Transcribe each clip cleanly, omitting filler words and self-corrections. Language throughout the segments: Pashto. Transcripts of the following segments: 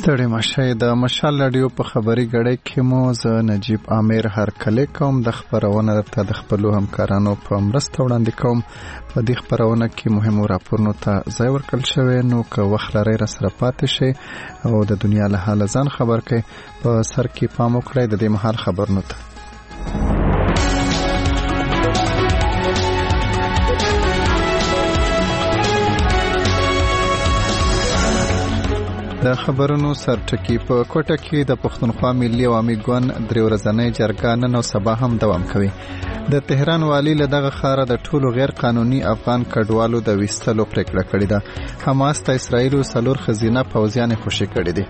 ستړي مشه د مشال رادیو په خبري غړې کې مو زه نجیب عامر هرکله کوم د خبرونه ته د خپل همکارانو په مرسته وړاندې کوم. په دې خبرونه کې مهمو راپورونو ته ځای ورکړل شوی، نو که وخت لري را سره پاتې شي او د دنیا له حال ځان خبر کړئ. په سر کې پام وکړئ د دې مهال خبرونو ته. د خبرونو سرټکی په کوټه کې د پښتونخوا ملي عوامي ګوند درې ورځنۍ جرګه نن او سبا هم دوام کوي. د تهران والی له دغه ښاره د ټولو غیر قانوني افغان کډوالو د ویستلو پریکړه کړې ده. حماس ته اسرائیل څلور خزینه پوځیان خوشي کړي دي.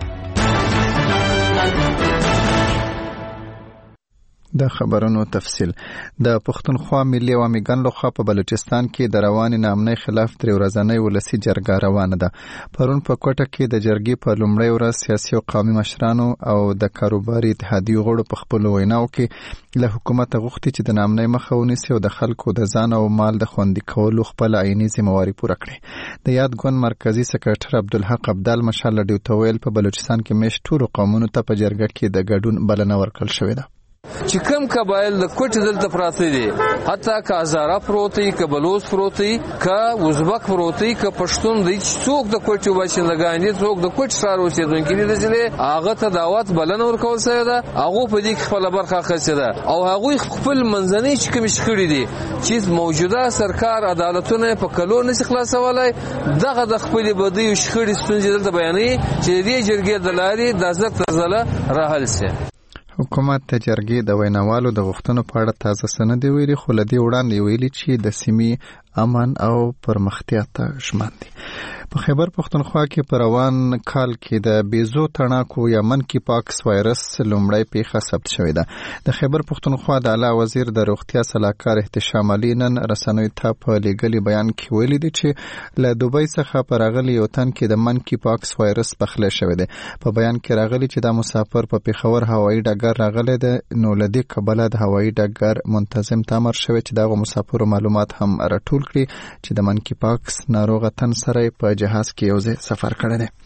د خبرونو تفصیل. د پښتونخوا ملي عوامي ګوند لخوا په بلوچستان کې د رواني نامنۍ خلاف درې ورځنۍ ولسي جرګه روانه ده. پرون په کوټه کې د جرګې په لومړۍ ورځ سیاسي او قومي مشرانو او د کاروباري اتحادیو غړو په خپل ویناو کې له حکومت غوښتي چې د نامنۍ مخه ونیسي او د خلکو د ځان او مال د خوندي کولو خپل عیني ذمہواري پوره کړي. د یاد ګوند مرکزی سکرټر عبدالحق عبدال مشال رادیو ته ویل په بلوچستان کې مېشت ټولو قومونو ته په جرګه کې د ګډون بلنه ورکړل شوې ده. چې کوم قبایل د کوټ دلته پراته دي، حتی که هزاره پروتي، که بلوچ پروتي، که ازبک پروتي، که پښتون دي، څوک د کوټ باشندگان دي، څوک د کوټ ښار اوسیدونکي دي، هغه ته دعوت بلنه ورکول شوې ده. هغه په دې کې خپل برخه اخیستې ده او هغه خپل منځنۍ چې کوم شکړي دي چې موجوده سرکار عدالتونه په کلو نشي خلاصولای، دغه د خپل بدی شکړي ستونزې دلته بیانې چې دې جرګې د لارې د ازر ترزله راحل شي. حکومت د جرګې د ویناوالو د غوښتنو په اړه تازه سند ویلي، خو له دې وړاندې ویلي چې د سیمې امن او پرمختیا ته ژمن دي. په خیبر پښتونخوا کې په روان کال کې د بیزو تڼاکو یا منکی پاکس وایرس لومړی پیښه ثبت شوې ده. د خیبر پښتونخوا د اعلی وزیر د روغتیا صلاحکار احتشام علي نن رسنیو ته په لیږلي بیان کې ویلي دي چې له دوبۍ څخه په راغلي یو تن کې د منکی پاکس وایرس پخلی شوی دی. په بیان کې راغلي چې دا مسافر په پیښور هوایي ډګر راغلی دی، نو له دې کبله د هوایي ډګر منتظم ته امر شوی چې دغه مسافرو معلومات هم راټول کړي چې د منکی پاکس ناروغه تن سره په جهاز کې یو ځای سفر کړی دی.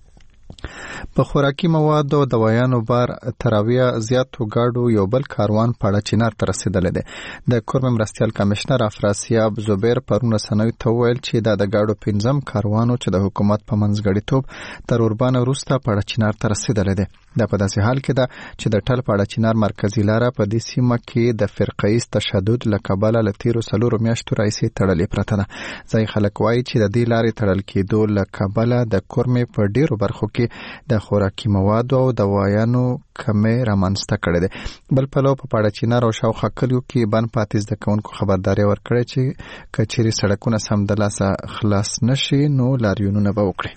په خوراکي موادو او دوايانو بار تراویه زیاتو گاډو یو بل کاروان پاړه چینار ته رسیدلی دی. د کورم مرستیال کمشنر افراسیاب زبیر پرون رسنیو ته ویل چې دا د گاډو 5م کاروانو چې د حکومت په منځګړیتوب تر اوربان وروسته پاړه چینار ته رسیدلی دی. دا په داسې حال کې ده چې د ټل پاړه چینار مرکزی لاره په دې سیمه کې د فرقه‌ایز تشدد له کبله له تیرو 4 میاشتو راهیسې تړلې پرته ده. ځای خلک وایي چې د دې لارې تړل کېدو له کبله د کورمې په ډیرو برخو کې د خوراکي موادو او دوايانو کمې رامنځته کړې ده. بل پلو په پاړه چینار او شاوخوا کلیو کې بند پاتې زده کوونکو خبرداري ورکړې چې کچېرې سړکونه سمدلاسه خلاص نشي نو لاریونونه به وکړي.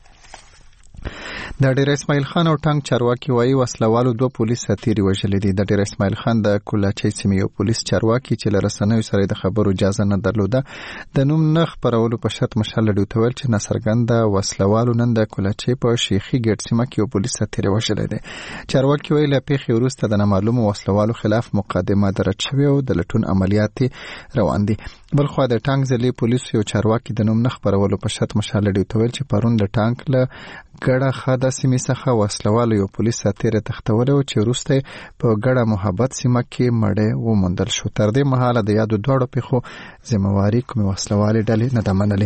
د ډیر اسماعیل خان او ټانک چارواکي وایي وسلوالو 2 پولیس ساتيري وژلې دي. د ډیر اسماعیل خان د کولاچي سیمې یو پولیس چارواکي چې لرسنوي سره د خبرو اجازه نه درلوده د نوم نه خبرولو په شرط مشال ډیوټول چې نصرګنده وسلوالو نن د کولاچي په شیخي ګټ سیمه کې یو پولیس ساتيري وژلې دي. چارواکي وایي له پیښې وروسته د نامعلومو وسلوالو خلاف مقدمه درج شوې او د لټون عملیات روان دي. بل خو د ټانک ځلې پولیس یو چارواکي د نوم نه خبرولو په شرط مشال ډیوټول چې پرون د ټانک له ګډه خاده سیمې څخه وسلوالو یو پولیس ساتيره تختولو چې وروسته په ګډه محبت سیمه کې مړې وموندل شو. تر دې مهاله د یادو دوړو پیښو ذمہواری کومه وسلوالې ډلې نه ده منلې.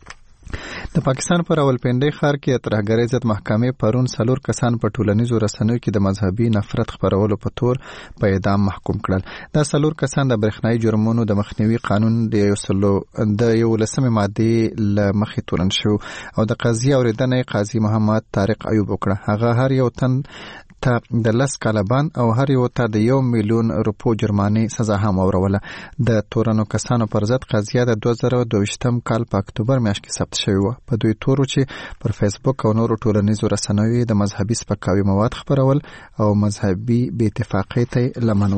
د پاکستان پر راولپنډۍ ښار کې ترهګرۍ ضد محکمې پرون 4 کسان په ټولنیزو رسنیو کې د مذهبي نفرت خپرولو په تور په اعدام محکوم کړل. دا 4 کسان د برېښنايي جرمونو د مخنیوي قانون د 11 ماده له مخې تورن شو او د قضیه اوریدنه قاضي محمد طارق ایوب وکړه. هغه هر یو تن ته د 10 کاله بند او هر یو ته د 1 میلیون روپو جرمانه سزا هم اوروله. د تورنو کسانو پر ضد قضیه د 2022 کال په اکتوبر میاشت کې ثبت شوې و. په دوی تورو چې پر فیسبوک او نورو ټولنیزو رسنیو د مذهبي سپکاوي مواد خپرول او مذهبي بې اتفاقۍ ته لمن وهله.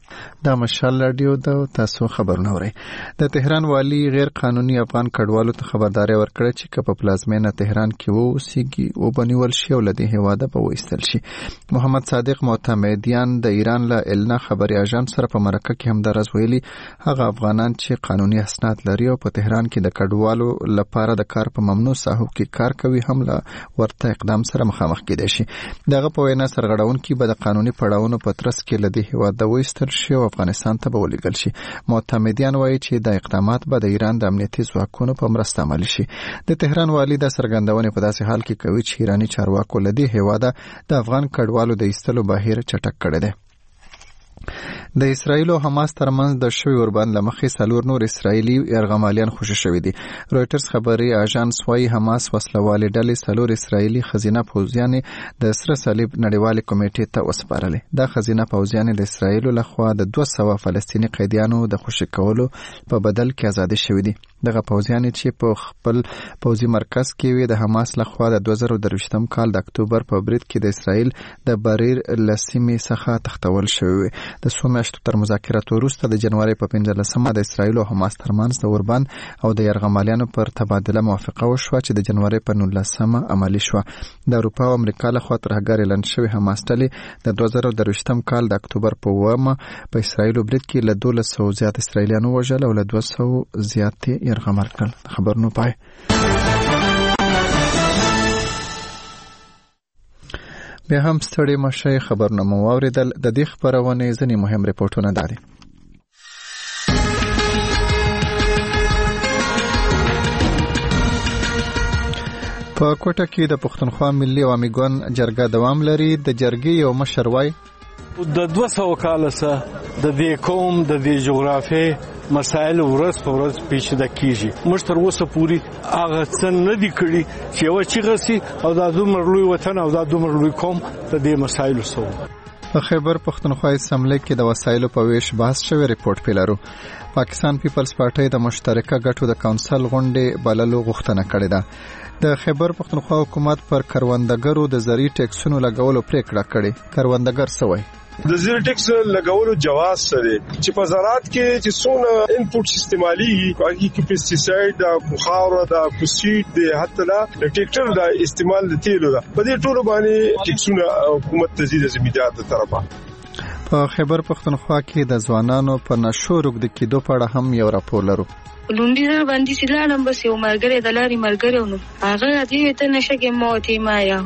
دا مشال رادیو د تاسو خبرونه اورئ. د تهران والی غیر قانوني افغان کډوالو ته خبرداري ورکړه چې په پلازمینه تهران کې ووسیږي او بنیول شي او لدې هواده به وایستل شي. محمد صادق معتمدیان د ایران له النا خبري اژانس سره په مرکه کې هم درز ویلي هغه افغانان چې قانوني اسناد لري او په تهران کې د کډوالو لپاره د کار په ممنوع ساحو کې کار کوي هم له ورته اقدام سره مخامخ کېدای شي. دغه په وینا سرغړونکي به د قانوني پړاوونو په ترڅ کې لدې هواده وایستل شي او افغانستان ته به ولېږل شي. معتمدیان وایي چې د اقدامات به د ایران د امنیتي ځواکونو په مرسته عملي شي. د تهران والی د څرګندونې په داسې حال کې کوي چې ایراني چارواکو له دې هیواده د افغان کډوالو د ایستلو بهیر چټک کړی دی. د اسرایل او حماس ترمنځ د شوی اوربند لمخې 4 نور اسرایلی یرغمالیان خوشی شوی دي. رويټرز خبري اژانس وايي حماس وسلوالې ډلې 4 اسرایلی خزینه پوځیان د سره صلیب نړیوال کمیټې ته وسپارلې. دا خزینه پوځیان د اسرایل لخوا د 200 فلسطینی قیدیانو د خوشی کولو په بدل کې آزاد شوی دي. دغه پوځیان چې په خپل پوځي مرکز کې وي د حماس لخوا د 2023م کال د اکتوبر په برید کې د اسرایل د بریر لسیمې څخه تختول شوی. د سومیاشتو تر مذاکراتو وروسته د جنوري په 15مه د اسرایل او حماس ترمنځ د اوربند او د یرغمالیانو پر تبادله موافقه وشوه چې د جنوري په 19مه عملی شوه. د اروپا او امریکا لخوا ترهګر اعلان شوی حماس ډلې د 2023م کال د اکتوبر په 1مه په اسرایل برید کې له 200 زیات اسرایلیانو وژل او له 200 زیات یرغمل کړل. خبرونه پای. بیا هم ستړي مشه خبرونه مو واوریدل. د دې خبرونه ځنې مهم ریپورتونه دادي. په کوټه کې د پښتونخوا ملي عوامي ګوند جرګه دوام لري. د جرګې یو مشر وای د 200 کال سره د دې قوم د دې جغرافیې مسائل ورځ په ورځ پیچیده کیږي. موږ تر اوسه پوری هغه څه نه دی کړی چې یو چیغسي او د دومره لوی وطن او د دومره لوی قوم د دې مسایلو سره. په خیبر پښتونخوا اسمبلی کې د وسایلو په ویش بحث شوی. ریپورت پیلارو. پاکستان پیپلز پارټي د مشترکه ګټو د کونسل غونډې بللو غوښتنه کړې ده. د خیبر پښتونخوا حکومت پر کروندګرو د زری ټیکسونو لګولو پریکړه کړې. کروندګر څه وایي؟ د زیر ټیکس لګولو جواز سره چې په زراعت کې چې څونه انپوټ استعمالي کوي کې پیسټیساید د خاور د کوسیډ د حتی د ټریکټر د استعمال د تیلو ده په دې ټولو باندې ټیکسونه حکومت تزيد زمیدات تر طرفه. په خیبر پښتونخوا کې د ځوانانو په نشو روږد کېدو په اړه هم یو راپور لرو. لومړی ځل باندې سلام بس یو مرګره د لاري مرګره نو هغه دې ته نشه کې موتي ما یا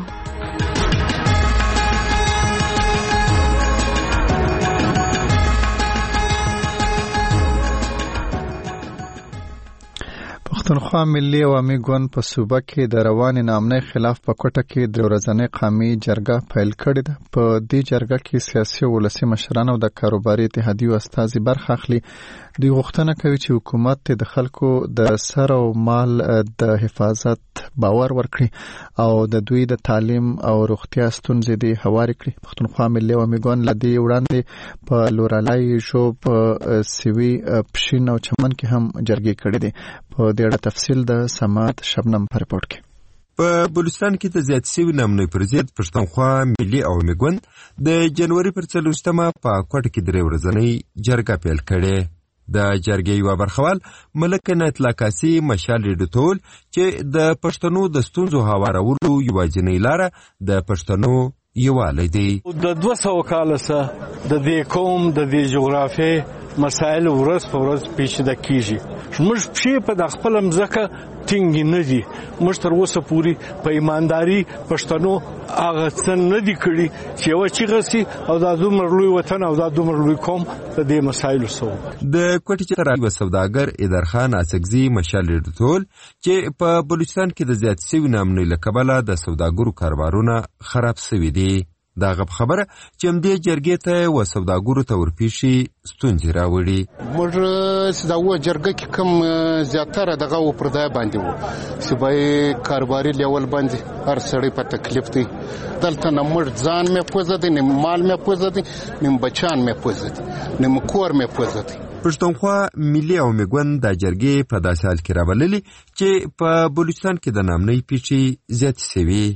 پښتونخوا ملي عوامي ګوند په صوبه کې د رواني نامنۍ خلاف په کوټه کې د ورځنۍ قومي جرګه پیل کړې ده. په دې جرګه کې سیاسي او ولسي مشران او د کاروباري اتحادیو استازي برخه اخلي. دوی غوښتنه کوي چې حکومت د خلکو د سر او مال د حفاظت باور ورکړي او د دوی د تعلیم او روغتیا ستونزې د هواري کړي. پښتونخوا ملي عوامي ګوند لدی وړاندې په لورالای ژوب سیوی پښین او چمن کې هم جرګې کړې دي. په دې اړه تفصیل د سماعت شبنم په ریپورت کې. په بلوچستان کې د زیات سوي نامنۍ پر ضد پښتونخوا ملي عوامي ګوند د جنوري پر 4مه په کوټه کې درې ورځنۍ جرګه پیل کړې. د جرګې یو برخوال ملک نعمتالله کاسي مشال ډټول چې د پښتنو د ستونزو هوارولو یوازینۍ لاره د پښتنو یووالی دی. د 200 کال سره د دې قوم د دې جغرافیې مسائل ورځ په ورځ پیچیده کیږي. موږ په خپل مځکه ټینګ نه دي. موږ تر اوسه پوری په ایمانداري پښتنو هغه څه نه دي کړی چې یو چیغسي او د دومره لوی وطن او د دومره لوی قوم د دې مسایلو سره. د کوټې راوي سوداګر ادرخان اسګزي مشال ډټول چې په بلوچستان کې د زیات سوي نامنۍ لکبله د سوداګرو کاروبارونه خراب شوي دي. دا غب خبره چې مدې جرګې ته و سوداګرو ته ورپیشي ستونزې راوړي. موږ دا و جرګه کې کوم زیاتره دغه و پر ځای باندې وو چې به کاروباري لیول باندې هر سړی په تکلیف دی. دلته نه موږ ځان مې پوزه دي، نه مال مې پوزه دي، نه بچان مې پوزه دي، نه کور مې پوزه دي. پښتونخوا ملي عوامي ګوند د جرګې په داسې حال کې راوللي چې په بلوچستان کې د نامنۍ پیچې زیاتې شوي.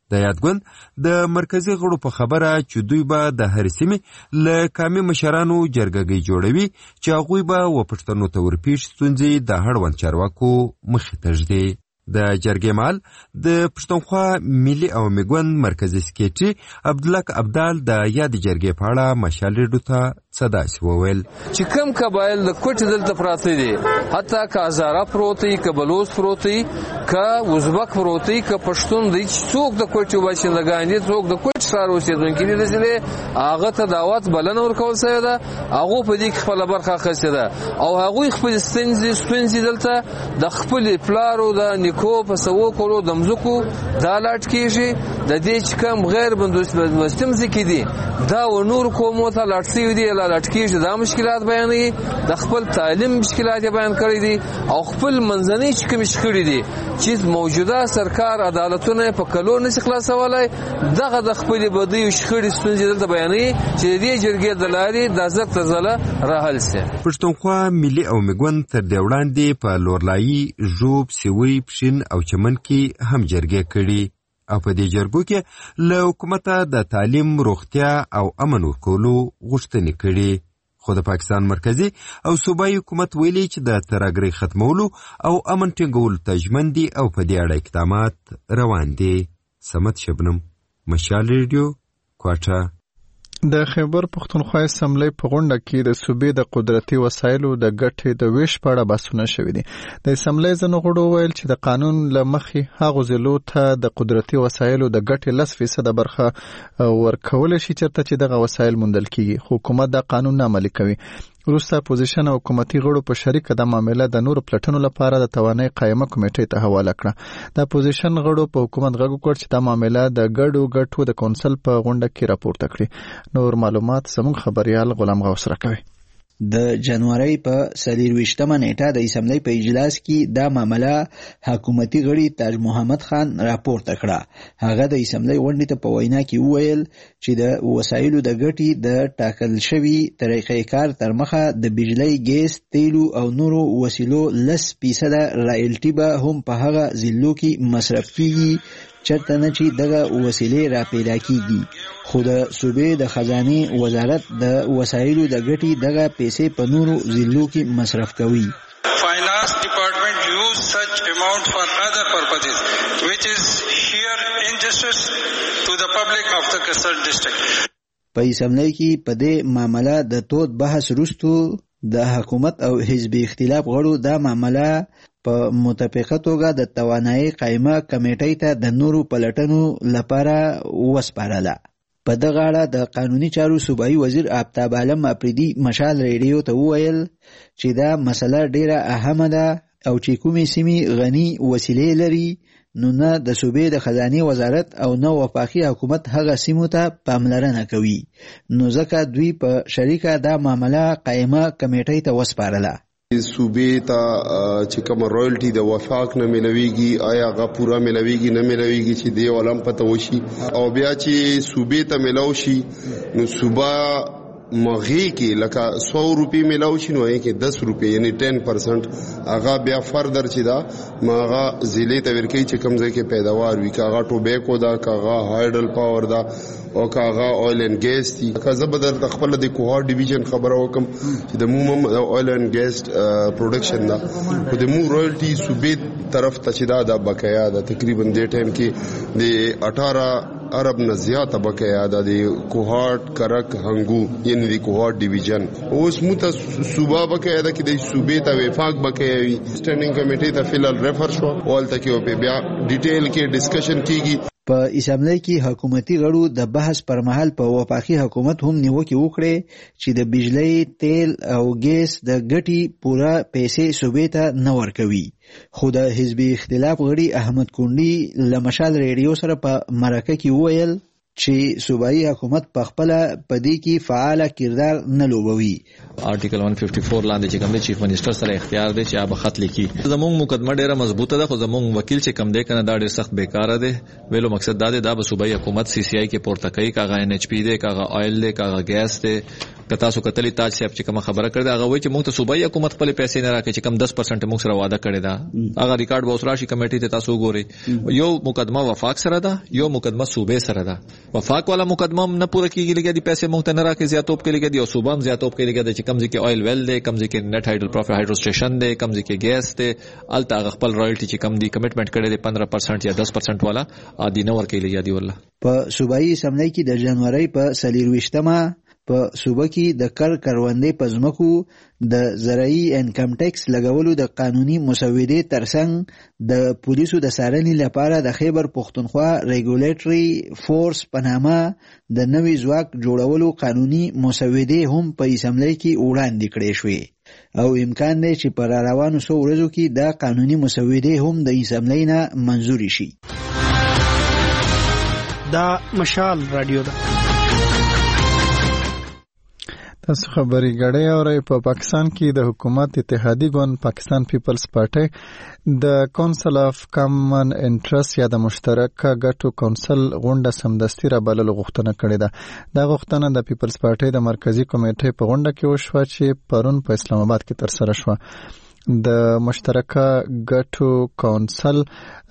د یادګوند د مرکزی غړو په خبره چې دوی به د هر سیمې له قامي مشرانو جرګه جوړوي چې هغوی به و پښتنو ته ورپېښ ستونزې د هړوند چارواکو مخې ته ږدي. د جرګې مال د پښتونخوا ملي او میګوند مرکزی سکریټري عبدالله ابدال د یاد جرګې په اړه مشال ریډیو ته څه داسې وویل چې کوم قبایل د کوټ دلته پراته دي، حتی که هزاره پروت وي، که بلوچ پروت وي، که ازبک پروت وي، که پښتون دی، څوک د کوټ باشندګان دي، څوک د کوټ ښار اوسېدونکي دي، داسې هغه ته دعوت بلنه ورکول شوې ده. هغه په دې کې خپله برخه اخیستې ده او هغوی خپل ستونزې دلته د خپل پلارو د نیکو په سوو کولو د مځکو دا لاټ کېږي. د دې چې کوم غیر بندوبست ځمکې دي دا و نور قومو ته لاټ شوي دي، لاټ کېږي، دا مشکلات بیانوي، د خپل تعلیم مشکلات یې بیان کړي دي او خپل منځنۍ چې کومې شخړې دي چې موجوده سرکار عدالتونه په کلو نشي خلاصولی، دغه د خپلې بدیو شخړې ستونزې دلته بیانوي چې د دې جرګې د لارې دا زک تر زله راحل سي. پښتونخوا ملي او میګوند تر دې وړاندې په لورلایي، ژوب، سیوی، پښین او چمن کې هم جرګې کړي او په دې جرګو کې له حکومته د تعلیم، روغتیا او امن ورکولو غوښتنې کړي. خو د پاکستان مرکزی او صوبایي حکومت ویلي چې د ترهګرۍ ختمولو او امن ټینګولو ته ژمن دي او په دې اړه اقدامات روان دي. سمت شبنم، مشال ریډیو، کوټه. د خیبر پښتونخوا اسمبلی په غونډه کې د صوبې د قدرتي وسایلو د ګټې د ویش په اړه بحثونه شوي دي. د اسمبلی ځینو غړو ویل چې د قانون له مخې هغو ضلعو ته د قدرتي وسایلو د ګټې 10% برخه ورکولی شي چېرته چې دغه وسایل موندل کیږي، خو حکومت دا قانون نه عملي کوي. وروسته اپوزیشن او حکومتي غړو په شریکه د معامله د نورو پلټنو لپاره د توانایي قایمه کمیټې ته حواله کړه. د اپوزیشن غړو په حکومت غږ وکړ چې دا معامله د ګډو ګټو د کونسل په غونډه کې راپورته کړي. نور معلومات زموږ خبريال غلام غوث راکوي. د جنوري په 24مه نیټه د اسمبلی په اجلاس کې دا معامله حکومتي غړي تاج محمد خان راپورته کړه. هغه د اسمبلی غونډې ته په وینا کې وویل چې د وسایلو د ګټې د ټاکل شوي طریقې کار تر مخه د بجلی، ګیس، تیلو او نورو وسیلو 10% رایلټي به هم په هغه ضلعو کې مصرف کیږي چرته نه چې دغه وسیلې را پیدا کیږي. خو د صوبې د خزانې وزارت د وسایلو د ګټې دغه پیسې په نورو ضلعو کې مصرف کوي. Finance department use such amount for other purposes which is sheer injustice to the public of the Kasar district. په اسمبلی کې په دې معامله د تود بحث وروسته د حکومت او حزب اختلاف غړو دا معامله په متفقه توګه د توانایي قایمه کمیټې ته د نورو پلټنو لپاره وسپارله. په دغه اړه د قانوني چارو صوبایي وزیر آفتاب عالم افریدي مشال ریډیو ته وویل چې دا مسله ډیره اهمه ده او چې کومې سیمې غني وسیلې لري نو نه د صوبې د خزانې وزارت او نه وفاقي حکومت هغه سیمو ته پاملرنه کوي، نو ځکه دوی په شریکه دا معامله قایمه کمیټې ته وسپارله. صوبې ته چې کوم رایلټي د وفاق نه ملويږي آیا هغه پورا ملويږي نه ملويږي چې دی ولم پته وشي او بیا چې صوبې ته ملو شي نو صوبه مغی کې لکه 100 روپی ملاو شي نو یې کې 10 روپی یعنی 10% هغه بیا فردر چې دا ماغه ضلع ته ورکی چې کم ځای کې پیداوار وي، کاغه ټوبیکو دا، کاغه هایډل پاور دا او کاغه اویل اند ګیس دي. کزه بدر خپل د کوهار ډیویژن خبره وکم چې د مومم اویل اند ګیس پروډکشن دا خو د مو رایلټي صوبې طرف ته چې دا بقایا ده تقریبا د ټیم کې د 18 عرب نه زیاته بقایا ده د کوهار کرک هنګو یعنی د کوهار ډیویژن. اوس موته صوبه بقایا ده کې د صوبې ته وفاق بقایا وي. سټینډینګ کمیټې ته فلال ریفر شو اول ته کې په بیا ډیټیل کې ډسکشن کیږي. په اسمبلی کې حکومتي غړو د بحث پر مهال په وفاقي حکومت هم نیوکې وکړې چې د بجلی، تیل او ګیس د ګټې پوره پیسې صوبې ته نه ورکوي. خو د حزب اختلاف غړي احمد کونډي له مشال ریډیو سره په مرکه کې وویل چې صوبایي حکومت په خپل پدې کې فعال کردار نه لوبوي. آرټیکل 154 لاندې چې کوم دی چیف منسٹر سره اختیار دی چې هغه خط لیکي. زموږ مقدمه ډیره مضبوطه ده خو زموږ وکیل چې کوم دی کنه دا ډیر سخت بیکاره دی. ویلو مقصد دا دی دا به صوبایي حکومت CCI کې پورته کوي، کاغه NHP دی، کاغه آیل دی، کاغه ګیس دی که تاسو کتلی تاج صاحب چې کوم خبره کړې هغه وایي چې موږ ته صوبایي حکومت خپل پیسې نه راکړي چې کم 10% موږ سره وعده کړی دا هغه ریکارډ به اوس راشي کمیټې ته تاسو وګورئ یو مقدمه وفاق سره ده یو مقدمه صوبې سره ده وفاق والا مقدمه نه پوره کیږي لګي د پیسې موږ ته نه راکړي زیاتوب کې لګي او صوبه هم زیاتوب کې لګي چې کم ځکه آیل ویل دی کم ځکه نت هایډرو پروفیټ هایډرو سټیشن دی کم ځکه ګیس دی الته خپل رایلټي چې کم دی کمټمنټ کړی دی 15% یا 10% والا ادي نه ورکې لګي دی والله په صوبایي اسمبلی کې د جنوري په 24 په صوبه کې د کروندې په ځمکو د زراعي انکم ټیکس لګولو د قانوني مسودې ترڅنګ د پولیسو د څارنې لپاره د خیبر پښتونخوا ریګولیټري فورس په نامه د نوي ځواک جوړولو قانوني مسودې هم په اسمبلی کې وړاندې کړې شوې او امکان دی چې په روانو څو ورځو کې د قانوني مسودې هم د اسمبلی نه منظوري شي. دا مشال رادیو ده. تاسو خبري غړې اورئ په پاکستان کې د حکومت اتحادی ګوند پاکستان پیپلز پارټي د کونسل اف کامن انټرست یا د مشترکه ګټو کونسل غونډه سمدستي را بللو غوښتنه کړې ده. دا غوښتنه د پیپلز پارټي د مرکزی کمیټې په غونډه کې وشوه چې پرون په اسلام آباد کې ترسره شوه. د مشترکه ګټو کونسل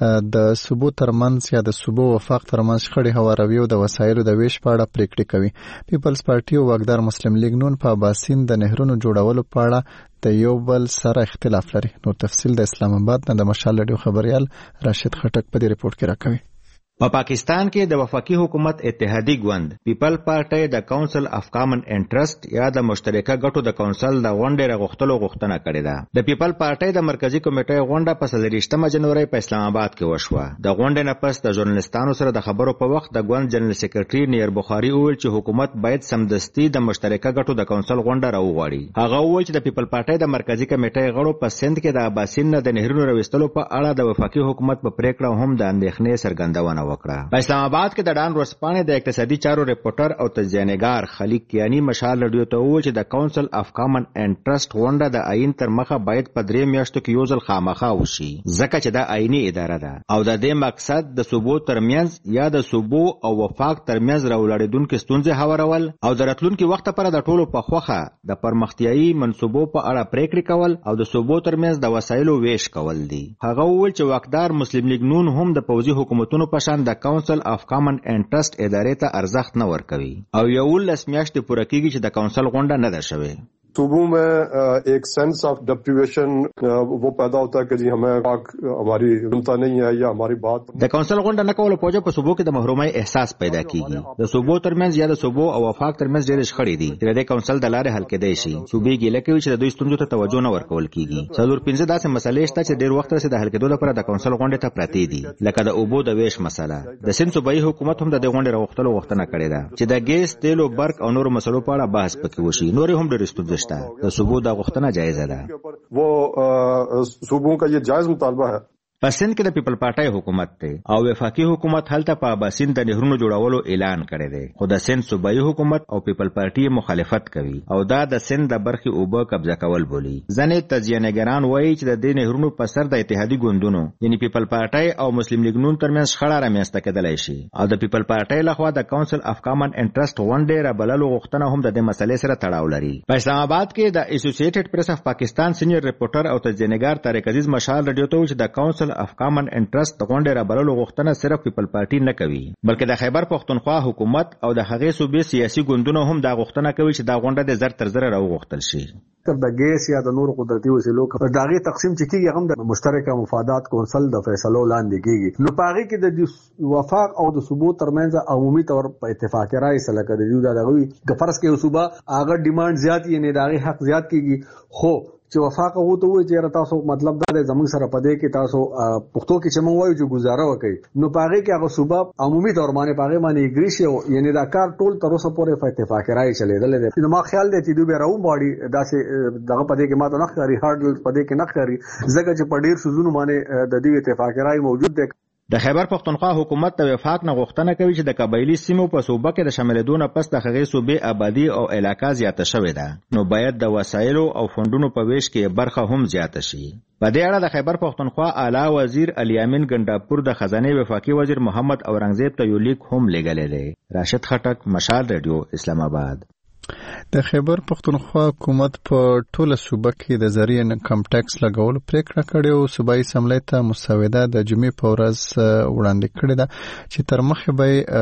د صوبو ترمنځ یا د صوبو وفاق ترمنځ شخړې هواروي او د وسایلو د ویش په اړه پریکړې کوي. پیپلز پارټي او واکدار مسلم لیگ نون په اباسین د نهرونو جوړولو په اړه د یو بل سره اختلاف لري. نو تفصیل د اسلام آباد نه د مشال رادیو خبريال راشد خټک په دې ریپورت کې راکوي. په پاکستان کې د وفاقي حکومت اتحادی ګوند پیپل پارټي د کونسل اف کامن انټرست یا د مشترکه ګټو د کونسل د غونډې راغښتلو غوښتنه کړې ده. د پیپل پارټي د مرکزی کمیټې غونډه په 23 جنوري په اسلام آباد کې وشوه. د غونډې نه پس د ژورنالستانو سره د خبرو په وخت د ګوند جنرال سیکریټري نیر بخاری وویل چې حکومت باید سمدستي د مشترکه ګټو د کونسل غونډه راوغواړي. هغه وویل چې د پیپل پارټي د مرکزی کمیټې غړو په سند کې د اباسین نه د نهرونو راوستلو په اړه د وفاقي حکومت په پریکړه هم د اندېښنې څرګندونه وکړه. په اسلام آباد کې د ډان ورسپانې د اقتصادي چارو ریپورټر او تجزیه‌نګار خلیق کیانی مشال رادیو ته وویل چې د کونسل اف کامن انټرست غونډه د آئین تر مخه باید په 3 میاشتو کې یو ځل خامخا وشي ځکه چې دا آئینی اداره ده او د دې مقصد د صوبو ترمنځ یا د صوبو او وفاق ترمنځ راولاړېدونکو ستونزې هوارول او د راتلونکي وخت لپاره د ټولو په خوخه د پرمختیایي منصوبو په اړه پریکړې کول او د صوبو ترمنځ د وسایلو ویش کول دي. هغه وویل چې واکدار مسلم لیگ نون هم د پوځي حکومتونو په شان د کونسل اف کامن انټرست ادارې ته ارزښت نه ورکوي او 11 میاشتې پوره کیږي چې د کونسل غونډه نه ده شوې. صوبوں में एक sense of deprivation वो पैदा होता है कि जी हमें हमारी सुनता नहीं है या हमारी बात. د کونسل غونډه نه کول په وجه په صوبو کې د محرومۍ احساس پیدا کیږي. د صوبو ترمنځ یا د صوبو او وفاق ترمنځ ډېر شخړې دي چې د کونسل د لارې حل کېدای شي. صوبې ګیله کوي چې د دوی ستونزو ته توجه نه ورکول کیږي. څلور 15 داسې مسلې شته چې ډېر وخت رسې د حل کېدو لپاره د کونسل غونډې ته پراته دي لکه د اوبو د ویش مسله. د سند صوبایي حکومت هم د دې غونډې راغښتلو غوښتنه کړې ده چې د ګیس تیل او برق او نورو مسلو په اړه بحث پکې وشي. نور هم ډېر ستونزې شته. د صوبو دا غوښتنه جایزه ده. वो सूबों का ये जायज मुतालबा है. په سند کې د پیپل پارټي حکومت دی او وفاقي حکومت هلته په اباسین د نهرونو جوړولو اعلان کړی دی خو د سند صوبایي حکومت او پیپل پارټي مخالفت کوي او دا د سند د برخي اوبه قبضه کول بولي. ځنې تجزیه‌نګاران وایي چې د دې نهرونو په سر د اتحادی ګوندونو یعنی پیپل پارټي او مسلم لیگ نون ترمنځ شخړه رامنځته کېدلای شي او د پیپل پارټي لخوا د کونسل اف کامن انټرست غونډه را بللو غوښتنه هم د دې مسلې سره تړاو لري. په اسلام آباد کې د اسوسییټډ پریس اف پاکستان سینیئر ریپورټر او تجزیه‌نګار طارق عزیز مشال رادیو ته چې د کونسل اف کامن انټرست غونډه را بللو غوښتنه صرف پیپل پارټي نه کوي بلکې د خیبر پښتونخوا حکومت او د هغې صوبې سیاسي ګوندونو هم دا غوښتنه کوي چې دا غونډه د زر تر زر راوغوښتل شي. د ګیس یا د نور قدرتي وسیلو د هغې تقسیم چې کېږي هم د مشترکه مفادات کونسل د فیصلو لاندې کېږي. نو په هغې کې د وفاق او د صوبو ترمنځ عمومي طور په اتفاق رایې سره لکه د دوی د هغوی د فرض کې یو صوبه هغه ډیمانډ زیات یعنې د هغې حق زیات کېږي خو چې وفاق هغه ته وایي چې تاسو مطلب دا دی زموږ سره په دې کې تاسو پښتو کې چې موږ وایو چې گزاره وکړي نو په هغې کې هغه صوبه عمومي طور باندې په هغې باندې اګري شي یعنې دا کار ټول تر اوسه پورې په اتفاق رایې چلېدلی دی. نو ما خیال دی چې دوی بیا راوغواړي داسې دغه په دې کې ما ته نه ښکاري هارډل په دې کې نه ښکاري ځکه چې په ډېر څیزونو باندې د دې اتفاق رایې موجود دی. د خیبر پښتونخوا حکومت د وفاق نه غوښتنه کوي چې د قبایلی سیمو په صوبه کې د شاملېدو نه پس د هغې صوبې آبادي او علاقه زیاته شوې ده نو باید د وسایلو او فنډونو په ویش کې برخه هم زیاته شي. په دې اړه د خیبر پښتونخوا اعلی وزیر الیامین ګنډاپور د خزانې وفاقي وزیر محمد اورنګزیب ته یو لیک هم لېږلی دی. راشد خټک، مشال رادیو، اسلام آباد. د خیبر پښتونخوا حکومت په ټوله صوبه کې د زری انکم ټیکس لګولو پریکړه کړې او صوبایي اسمبلی ته مسوده د جمعې په ورځ وړاندې کړې ده چې تر مخه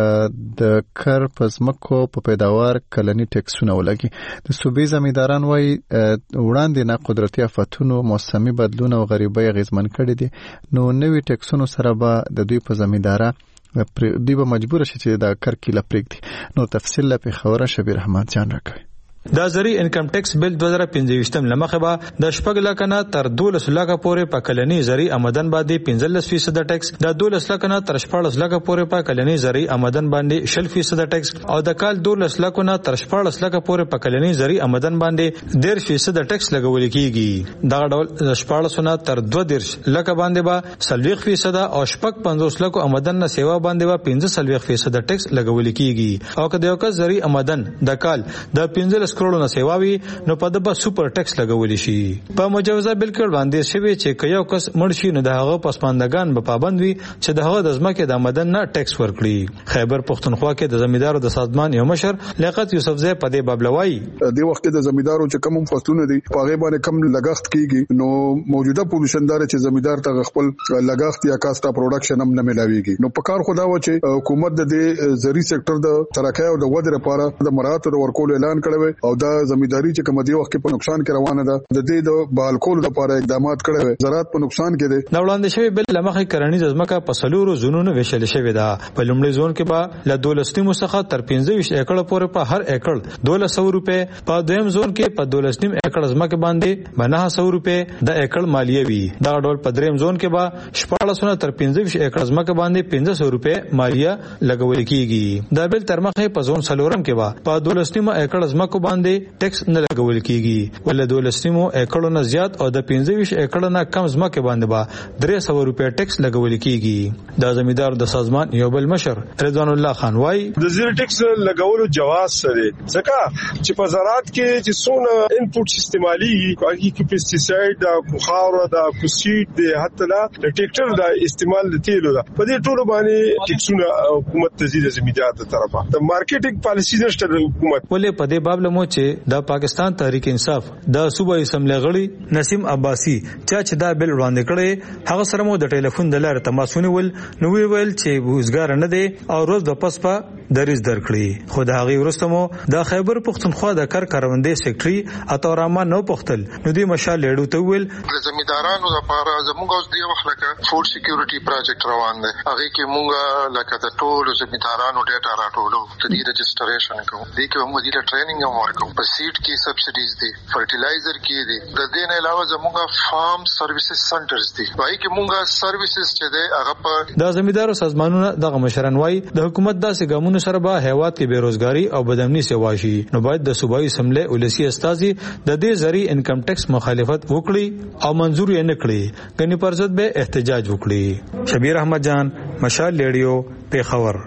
به د کار په ځمکو په پیداوار کلني ټیکسونه ولګي. د صوبې زمینداران وايي وړاندې نه قدرتي آفتونو موسمي بدلون او غریبۍ اغیزمن کړي دي، نو نوي ټیکسونو سره به د دوی په زمینداره دوی به مجبور شي چې دا کار کله پرېږدي. نو تفصیل له خبره شبیر احمد جان راکوي. دا زری انکم ټیکس بل 2025 لمخه به د 10 لک نه تر 12 لک پورې په کلنی زری آمدن باندې 15% ټیکس، د 12 لک نه تر 14 لک پورې په کلنی زری آمدن باندې 20% ټیکس او د کال 12 لک نه تر 14 لک پورې په کلنی زری آمدن باندې 10% ټیکس لګول کیږي. دا ډول د 14 نه تر 20 لک باندې به 40% او 50 لک آمدن نه سیوا باندې به 15% ټیکس لګول کیږي. او که د یو کس زری آمدن د کال د 15 کروڑو نه سیواوي نو په دبا سوپر ټیکس لګول شي. په مجوزه بل کې وړاندې شوی چې کيو کس مرشي نه د هغه پسماندگان به پابند وي چې د هغه د ځمکې د آمدن نه ټیکس ورکړي. خیبر پښتونخوا کې د زمیندارو د سازمان یو مشر لیاقت یوسفزی په دې باب لوي د وخت د زمیندارو چې کوم فصلونه دي په هغه باندې کم لګښت کیږي، نو موجوده پولیسن دار چې زمیندار ته خپل لګښت یا کاستا پروډکشن هم نه ملاويږي. نو په کار خدا و چې حکومت د زری سېکټر د ترقۍ او د ودې لپاره د مراحت ورکول اعلان کړی او دا زمینداری چې کوم دی وخت په نقصان کې روانه ده د دې د بحال کولو لپاره اقدامات کړي وي. زراعت په نقصان کې دي. دا وړاندې شوی بل لمخې کرنیز ځمکه په سلورو زونونو ویشل شوی ده. په لومړي زون کې به ل 12 څخه تر 15 ایکړ پورې په هر ایکړ 1200 روپے، په دویم زون کې په 12 ایکړ ځمکه باندې 900 روپے د ایکړ مالیه وي. دا ډول په دریم زون کې به 14 تر 15 ایکړ ځمکه باندې 1500 روپے مالیه لګول کیږي. دا بل تر مخه په زون سلورم کې به په 12 ایکړ ځمکه باندې ټیکس نه لګول کیږي، ول 12 ایکړو نه زیات او د 15 ایکړو نه کم ځمکه باندې به 300 روپے ټیکس لګول کیږي. د زمیندار د سازمان یو بل مشر رضوان الله خان وايي د زیر ټیکس لګولو جواز سره ځکه چې په زراعت کې چې څونه انپوټ استعمالي کوي کې پیسټیساید د خاور د کوسید د حتی لا ټریکټر د استعمال د تیلو دا په دې ټولو باندې ټیکسونه حکومت تزيد زمیندار د طرفه د مارکیټینګ پالیسی نشته د حکومت. ولې په دې باب لمو چې د پاکستان تحریک انصاف د صوبایي اسمبلی غړي نسیم عباسی چې دا بل وړاندې کړي هغه سره مو د ټلیفون د لارې تماسونه ول نو ویل چې وزګار نه دي او روز د پس په دریز درکړي. خو د هغه ورستمو د خیبر پښتونخوا د کاروندې سیکریټري اتورامان نو پختل نو دی مشال لیډو ته ویل زمیندارانو لپاره زموږ اوس دی وخت لکه فود سکیورټي پروجیکټ روان دی. هغه کې موږ لکه د ټولو زمیندارانو ډیټا راټولو ته دی رجسټریشن کوو. دې کې موږ د ټریننګ هم ورکوو. په سیډ کې سبسیډیز دي، فرټیلایزر کې دي. د دې نه علاوه زموږ فارم سرویسز سنټرز دي. وایي کې موږ سرویسز چې دی هغه په د زمیندارو سازمانونو دغه مشران وايي د حکومت داسې ګامونو سره به هیواد کې بیروزګاری او بدامني سیوا شي. نو باید د صوبایي اسمبلی ولسی استازي د دې زری انکم ټیکس مخالفت وکړي او منظور یې نه کړي، کني پر ضد به احتجاج وکړي. شبیر احمد جان، مشال ریډیو، پیښور.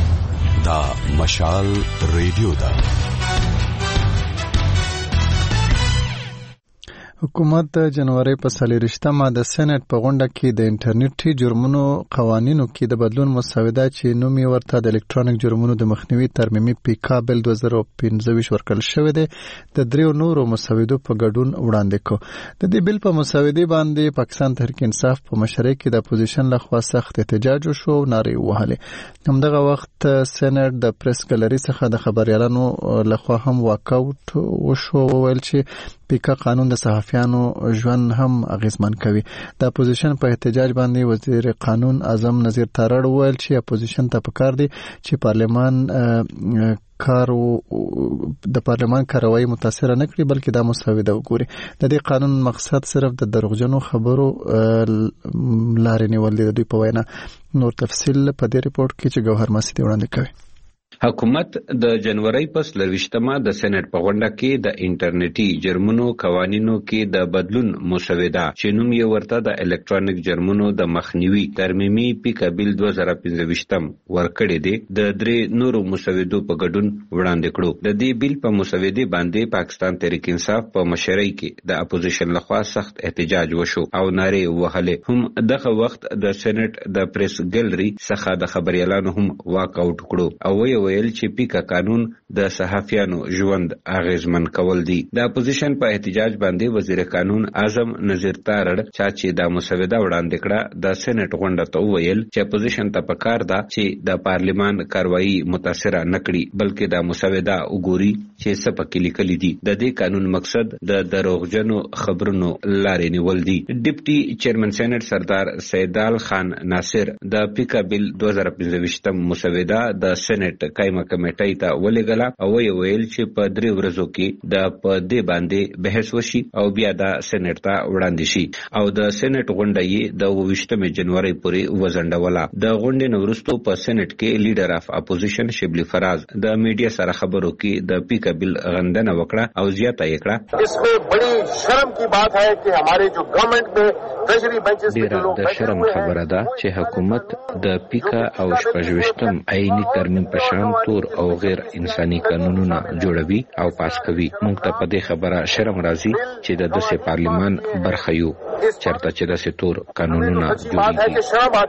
دا مشال ریډیو دا حکومت د جنوري په 24مه د سېنات په غونډه کې د انټرنیټي جرمونو قوانینو کې د بدلون مسوده چې نوم یې ورته د الکترونیک جرمونو د مخنیوي ترمیمي پیکا بل 2015 ورکړل شوی دی د دریو نورو مسودو په ګډون وړاندې کو. د دې بل په مسودې باندې پاکستان تحریک انصاف په مشرۍ کې د اپوزیشن لخوا سخت احتجاج وشو، نارې وهلې. همدغه وخت سېنات د پریس ګالري څخه د خبريالانو لخوا هم واکاوټ وشو، وویل چې پیکا قانون د صحافیانو ژوند هم اغیزمن کوي. د اپوزیشن په احتجاج باندې وزیر قانون اعظم نذیر تارړ وویل چې اپوزیشن ته پکار دی چې د پارلمان کاروایی متاثر نه کړي بلکې دا مسوده وګوري. د دې قانون مقصد صرف د دروغجنو خبرو لارې نیول دي. په وینا نور تفصیل په دې ریپورت کې چې ګوهر مسیدي وړاندې کوي. حکومت د جنوري په 24مه د سېنات په غونډه کې د انټرنیټي جرمونو قوانینو کې د بدلون مسوده چې نوم یې ورته د الکترونیک جرمونو د مخنیوي ترمیمي پیکا بل 2015 ورکړی دی د درې نورو مسودو په ګډون وړاندې کړو. د دې بل په مسودې باندې پاکستان تحریک انصاف په مشرۍ کې د اپوزیشن لخوا سخت احتجاج وشو او نارې وهلې. هم دغه وخت د سېنات د پریس ګالري څخه د خبريالانو هم واک اوټ کړو او ویل چې پیکا قانون د صحافیانو ژوند اغیزمن کول دي. د اپوزیشن په احتجاج باندې وزیر قانون اعظم نذیر تارړ چې د مسوده وړاندې کړه د سېنات غونډه ته ویل چې اپوزیشن ته پکار ده چې د پارلیمان کاروایی متاثر نه کړي بلکې د مسوده وګوري چې څه پکې لیکلي دي. د دې قانون مقصد د دروغجنو خبرونو لارې نیول دي. ډیپټي چیرمن سېنات سردار سیدال خان ناصر د پیکا بیل 2025 مسوده د سېنات قائمه کمیټې ته ولېږله او ویل چې په 3 ورځو کې د په دې باندې بحث وشي او بیا د سېنات ته وړاندې شي او د سېنات غونډه یې د 28 جنوري پورې وزنډوله. د غونډې نورستو په سېنات کې لیډر اف اپوزیشن شبلی فراز د میډیا سره خبرو کې د پیکا بیل غندنه وکړه او زیاته یې کړه इसमें बड़ी शर्म की बात है कि हमारे जो गवर्नमेंट में treasury benches ډیره د شرم خبره ده چې حکومت د پیکا او شپږویشتم عیني ترمیم په شان تور او غیر انساني قانونونه جوړوي او پاس کوي. موږ ته په دې خبره شرم راځي چې د دسه پارلیمان برخه یو چرته چې د تور قانونونه جوړیږي.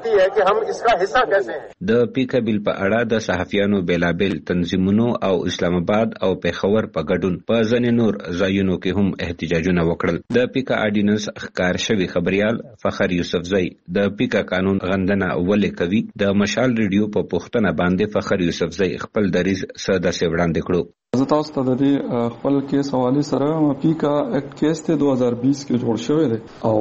د پیکا بیل په اړه د صحافیانو بیلابل تنظیمونو او اسلام آباد او پیښور په ګډون په ځنې نور ځایونو کې هم احتجاجونه وکړل. د پیکا آرډیننس ښکار شوی خبريال فخر یوسفزئی د پیکا قانون غندنه ولې کوي. د مشال ریډیو په پوښتنه باندې فخر یوسفزئی خپل دریز ساده سي وړاندې کړو. زه تاسو ته د خپل کیس حواله سره پیکا اکټ کیس ته 2020 کې جوړ شوی دی او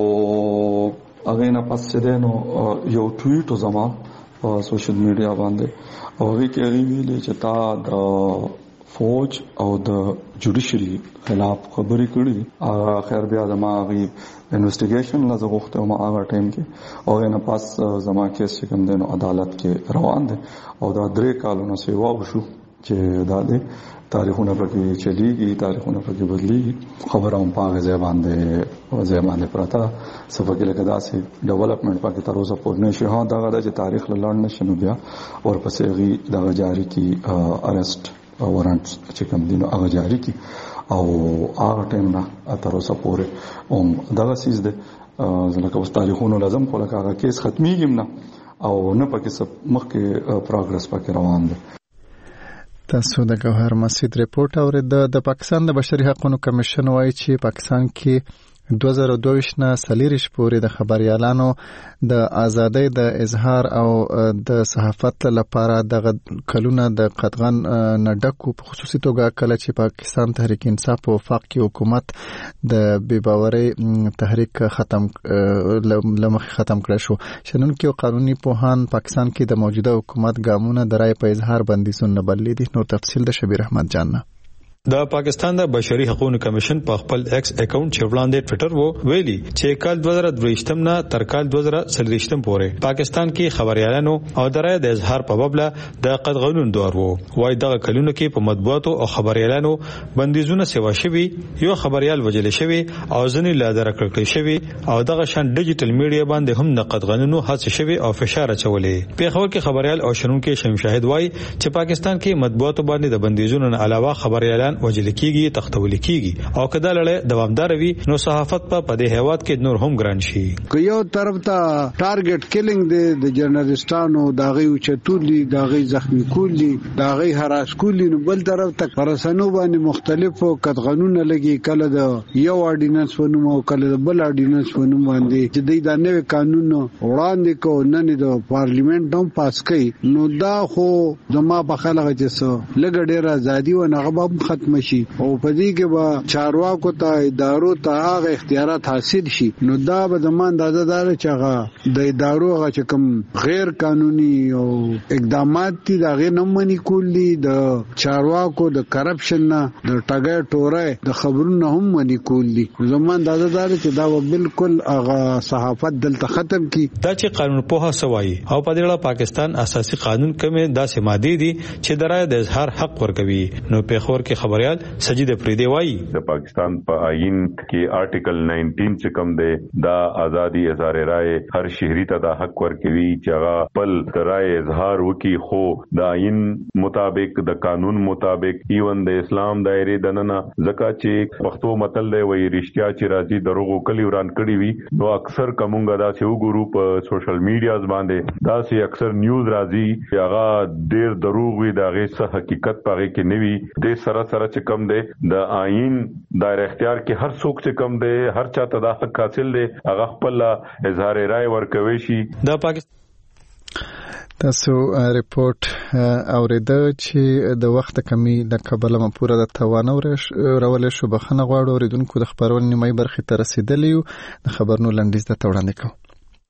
هغه نه پس چې نو یو ټویټ زما په سوشل میډیا باندې او هغه کې ویلي چې تا د فوج او د جوډیشري خلاف خبرې کړې. خیر بیا د ما غي انویسټیګیشن لا زغوخته ما هغه ټیم کې او نه پاس زما کیس چې کوم دنو عدالت کې روان دي او دا 3 کالونو سیوا وشو چې دا دي تاریخونه پکې چلیږي تاریخونه پکې بدلیږي. خبره هم په ځای باندې پراته سفکه لکه داسې ډیولپمنٹ پکې تر اوسه پورې نشي. ها دا غواړي چې تاریخ لاندې نشنو بیا ورپسې غي د جاری کی ارست وارنټ چې کوم دینو هغه جاری کی او هغه ټیم نه تر اوسه پورې دغه سیز ده ځکه اوس تاریخونو لازم کوله هغه کیس ختميږي نه او نه پکې مخکې پروګرس پکې روان دي. تاسو د ګوهر مسجد ریپورت اورید. د پاکستان د بشري حقوقو کمیشن وایي چې پاکستان کې 2022 نه سلیریش پورې د خبريالانو د ازادۍ د اظهار او د صحافت لپاره د کلونه د قطغن نډکو په خصوصي توګه کله چې پاکستان تحریک انصاف او وفاق کې حکومت د بیباوري تحریک ختم کړ شو. شنن کې قانوني پوهان پاکستان کې د موجوده حکومت ګامونه د رای په اظهار بندیزونه بللي دي. نو تفصیل د شبیر احمد جان. د پاکستان د بشري حقوقو کمیشن په خپل ایکس اکاونټ چې وړاندې ټوئیټر وو ویلي چې کال 2023 نه تر کال 2023 پورې پاکستان کې خبريالانو او درای د اظهار په باب د قطغنون دور وو. وای دغه کلونو کې په مطبوعاتو او خبريالانو بندیزونه سیوا شوي یو خبريال وجل شوی او ځنې لا درکړل شوی او دغه شان ډیجیټل میډیا باندې هم د قطغنونو هڅه شوی او فشار اچولې. په خبر کې خبريال او شنونکو شمشاهد وای چې پاکستان کې مطبوعاتو باندې د بندیزونو نه علاوه خبريالان وجل کیږي تختول کیږي او کدا لړ دوامدار وي نو صحافت په دې هیواد کې نور هم ګران شي. یو طرف ته ټارګټ کیلینګ د جرنالستانو داغي چتولي داغي زخمی کولی داغي هراس کولی نو بل طرف ته پرسنو باندې مختلفو قطغنونه لګي کله د یو اورډیننس ونوم او کله د بل اورډیننس ونوم باندې چې د نوې قانون وړاندې کو نن د پارلیمنت هم پاس کړي نو دا خو زما په خلغه چې لګ ډیر ازادي او نغبه ختم شي او په دې کې به چارواکو ته ادارو ته هغه اختیارات حاصل شي نو دا به زمون د ادارو چې د ادارو هغه چې کوم غیر قانوني او اقدامات دي دا غیر نمونی کولی د چارواکو د کرپشن نه د ټاګه ټوره د خبرونو هم منی کولی زمون د ادارو چې دا بالکل هغه صحافت دلته ختم کی. دا چې قانون په هڅوي او په دې پاکستان اساسي قانون کې داسې ماده دي چې د رائے د اظهار حق ورکوي. نو په خور کې خبريال سجید پریدي وایي د پاکستان په آئین کې آرټیکل 19 چې کوم دی دا ازادي اظهار رائے هر شهري ته د حق ورکوي چې هغه خپل رائے اظهار وکي خو د آئین مطابق د قانون مطابق ایون د اسلام دایره دننه زکه چې پښتو متل دی وایي رښتیا چې راځي دروغ کلی وران کړی وي نو اکثر کومګه دا چې وګورو په سوشل میډیاز باندې دا چې اکثر نیوز راځي هغه ډیر دروغ وي دا غي څه حقیقت پاره کې نوي د سره چې کم دی د آئین دایره اختیار کې هر څوک چې کم دی هر چاته د حق حاصل دی هغه خپل اظهار رائے ورکوي شي د پاکستان تاسو ریپورت اوریده چې د وخت کمی د کابل مپوره د توان راولې شو بخنه غواړو اوریدونکو د خبرونې نیمه برخه ته رسیدلی یو د خبرونو لنډیز د توړاندې کوم.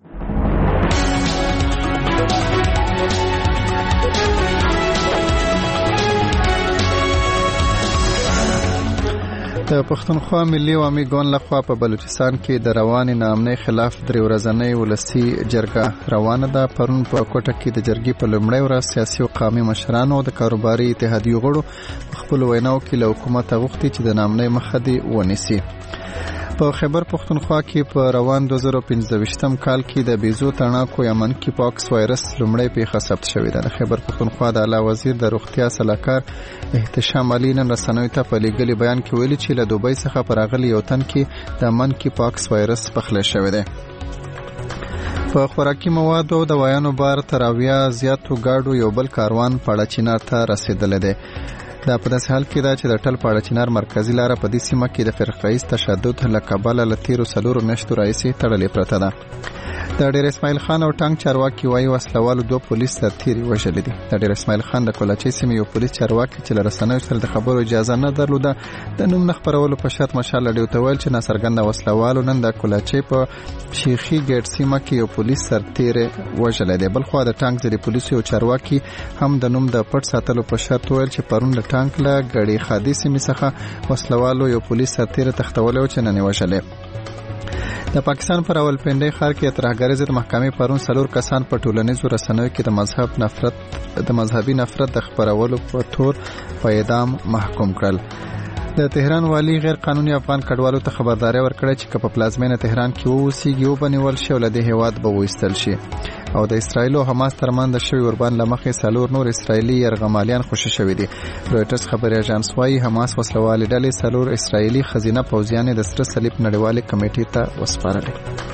د پښتونخوا ملي عوامي ګوند لخوا په بلوچستان کې د رواني نامنۍ خلاف درې ورځنۍ ولسی جرګه روانه ده. پرون په کوټه کې د جرګې په لومړۍ ورځ سیاسي او قومي مشرانو او د کاروباري اتحادیو غړو خپل ویناو کې له حکومت غوښتي چې د نامنۍ مخه دې ونیسي. په خیبر پښتونخوا کې په روان 2015 کال کې د بیزو تڼاکو یا منکی پاکس وایرس لومړی پیښه ثبت شوې ده. د خیبر پښتونخوا د اعلی وزیر د روغتیا صلاحکار احتشام علي نن رسنیو ته په لیږلي بیان کې ویلي چې له دوبۍ څخه پر راغلي یو تن کې د منکی پاکس وایرس پخلی شوی دی. په خوراکي موادو د وایانو بار تر 80 زیاتو گاډو یو بل کاروان پاړه چینار ته رسیدلی دی. دا په داسې حال کې دا چې د ټل پاړه چینار مرکزی لاره په دې سیمه کې د فرقه‌ایز تشدد له کبله له تیرو 4 میاشتو راهیسې تړلې پرته ده. د ډیر اسماعیل خان او ټانک چارواکي وايي وسلوالو 2 پولیس سرتیري وژلي دي. د ډیر اسماعیل خان د کولاچي سیمې یو پولیس چارواکي چې له رسنیو سره د خبرو اجازه نه درلوده د نوم نه خبرولو په شرط مشال لډیو ته ویل چې ناڅرګنده وسلوالو نن د کولاچي په شیخي ګیټ سیمه کې یو پولیس سرتیري وژلي دي. بل خو د ټانک ځری پولیسو یو چارواکي هم د نوم د پټ ساتلو په شرط ویل چې پرون د ټانک له غړي خادي سیمې څخه وسلوالو یو پولیس سرتیري تختولو چې نن وژلي. د پاکستان پر راولپنډي ښار کې ترهګرۍ ضد محکمې پرون 4 کسان په ټولنیزو رسنیو کې د مذهبي نفرت د خپرولو په تور په اعدام محکوم کړل. د تهران والی غیر قانوني افغان کډوالو ته خبرداري ورکړه چې په پلازمینه تهران کې ووسیږي او بنول شي ولې د هیواد به وېستل شي. او د اسرایل او حماس ترمنځ شوی وربان لمخې 4 نور اسرایلی يرغمالیان خوشی شوی دي. رويټرز خبري اژانس وايي حماس وسلوال ډلې 4 اسرایلی خزینه پوځیان د سره صلیب نړیوال کمیټې ته وسپارل.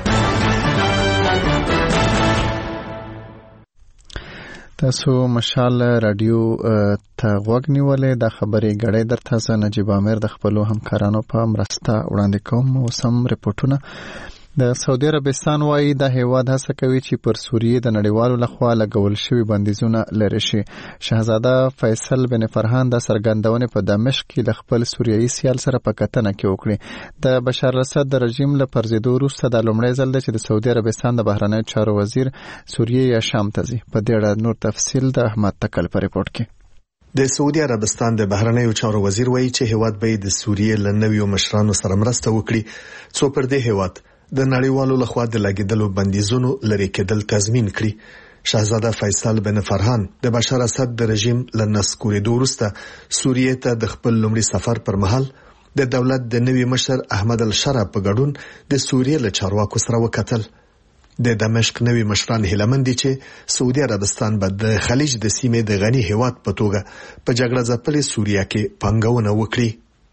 تاسو مشال رادیو ته غوږ نیولې د خبرې غړې درته نجيب امیر د خپل همکارانو په مرسته وړاندې کوم. اوسم ریپورتونه د سعودي عربستان وايي د هیواد هڅه کوي چې پر سوریې د نړیوالو لخوا لګول شوی بندیزونه لري شي. شاهزاده فیصل بن فرهان د سرګندونې په دمشق کې د خپل سوریایي سیال سره په کتنه کې وکړي. د بشار الاسد د رژیم له پرځېدو وروسته د لومړي ځل چې د سعودي عربستان د بهرنیو چارو وزیر سوریې یا شام ته ځي. په دې اړه نور تفصیل د احمد تکل په ریپورت کې. د سعودي عربستان د بهرنیو چارو وزیر وایي چې هیواد به د سوریې له نویو مشرانو سره مرسته وکړي څو پر دې هیواد د نړیوالو لخوا د لګیدلو بندیزونو لري کېدل تضمین کړي. شاهزاده فیصل بن فرهان د بشار اسد د رژیم له نسکورېدو وروسته سوریې ته د خپل لومړي سفر پر مهال د دولت د نوي مشر احمد الشرع په ګډون د سوریې له چارواکو سره وکتل. د دمشق نوي مشران هیلمن دي چې سعودي عربستان به د خلیج د سیمې د غني هیواد په توګه په جګړه ځپلې سوریه کې پنګونه وکړي.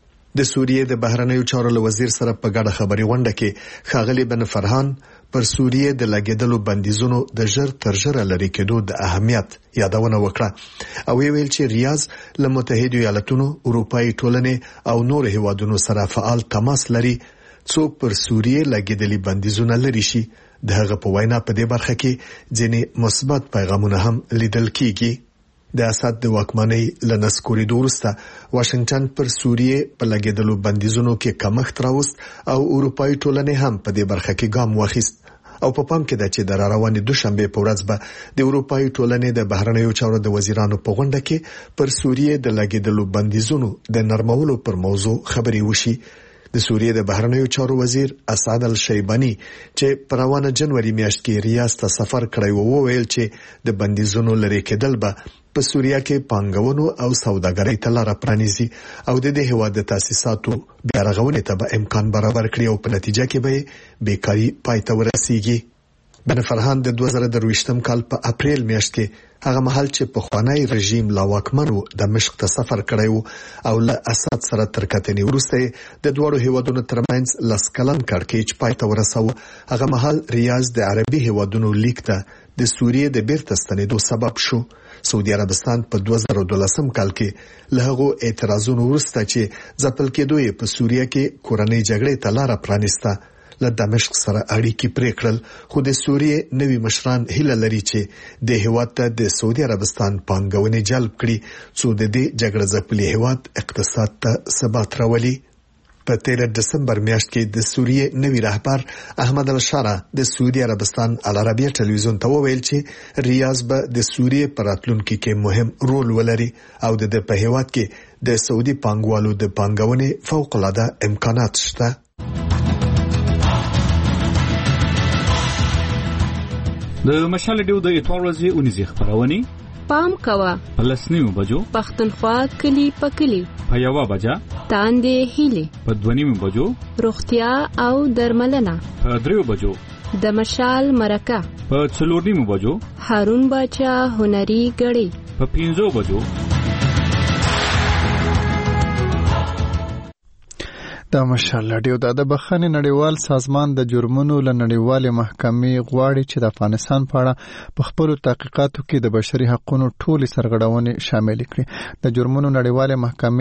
د سوریې د بهرنیو چارو وزیر سره په ګډه خبري غونډه کې ښاغلي بن فرهان پر سوریې د لګیدلو بندیزونو د ژر تر ژره لري کېدو د اهمیت یادونه وکړه او ویل چې ریاض له متحده ایالاتونو، اروپאי ټولنې او نور هیوادونو سره فعال تماس لري څو پر سوریې لګیدلي بندیزونه لري شي. د هغه په وینا په دې برخه کې ځینې مثبت پیغامونه هم لیدل کیږي. د اسد د واکمنۍ لنسکورېدو وروسته واشنگټن پر سوریې په لګیدلو بندیزونو کې کمښت راوست او اروپאי ټولنې هم په دې برخه کې ګام واخیست. او په پام کې ده چې د روانې دوشنبه په ورځ به د اروپאי ټولنې د بهرنیو چارو د وزیرانو په غونډه کې پر سوریې د لګیدلو بندیزونو د نرمولو پر موضوع خبري وشي. د سوریې د بهرنیو چارو وزیر اسعد الشیبانی چې په روانه جنوري میاشت کې ریاض ته سفر کړی و ویل چې د بندیزونو لري کېدل به په سوریه کې پانګونو او سوداګرۍ ته لار پرانیزي او د دې هیواد د تاسیساتو بیا رغونې ته به امکان برابر کړي او په نتیجه کې به بیکاری پای ته ورسیږي. بن فرهان د 2023م کال په اپریل میاشت کې هغه مهال چې په خوانی رژیم لا واکمنو د مشق ته سفر کړی او له اسد سره تر کتنې وروسته د دوړو هیوادونو ترمنځ لسکلن کړکېچ پای ته ورساوه. هغه مهال ریاض د عربي هیوادونو لیگ ته د سوریې د بیرته ستنېدو سبب شو. سعودي عربستان په 2012 کال کې له هغو اعتراضونو وروسته چې ځپل کېدو یې په سوریه کې کورنۍ جګړې ته لار پرانیسته له دمشق سره اړیکې پرې کړل، خو د سوریې نوي مشران هیله لري چې د هیواد ته د سعودي عربستان پانګونې جلب کړي څو د دې جګړه ځپلي هیواد اقتصاد ته ثبات راولي. په 13 دسمبر میاشت کې د سوریې نوي رهبر احمد الشارع د سعودي عربستان العربیه ټلویزیون ته وویل چې ریاض به د سوریې په راتلونکي کې مهم رول ولري او د په هیواد کې د سعودي پانګوالو د پانګونې فوق العاده امکانات شته. د مشال ډیو د اتوار ورځې اونیزې خبرونه پام کوه په لسنیو بجو پښتونخوا کلی پکلی په یوه بجه تاندې هیلي په 2 بجو روغتیا او درملنه په 3 بجو د مشال مرکه په 4 بجو هارون باچا هنري غړي په 5 بجو د مشال رادیو د بخښنې نړیوال سازمان د جرمونو له نړیوالې محکمې غواړي چې د افغانستان په اړه په خپلو تحقیقاتو کې د بشري حقوقو ټولې سرغړونې شامل کړي. د جرمونو نړیوالې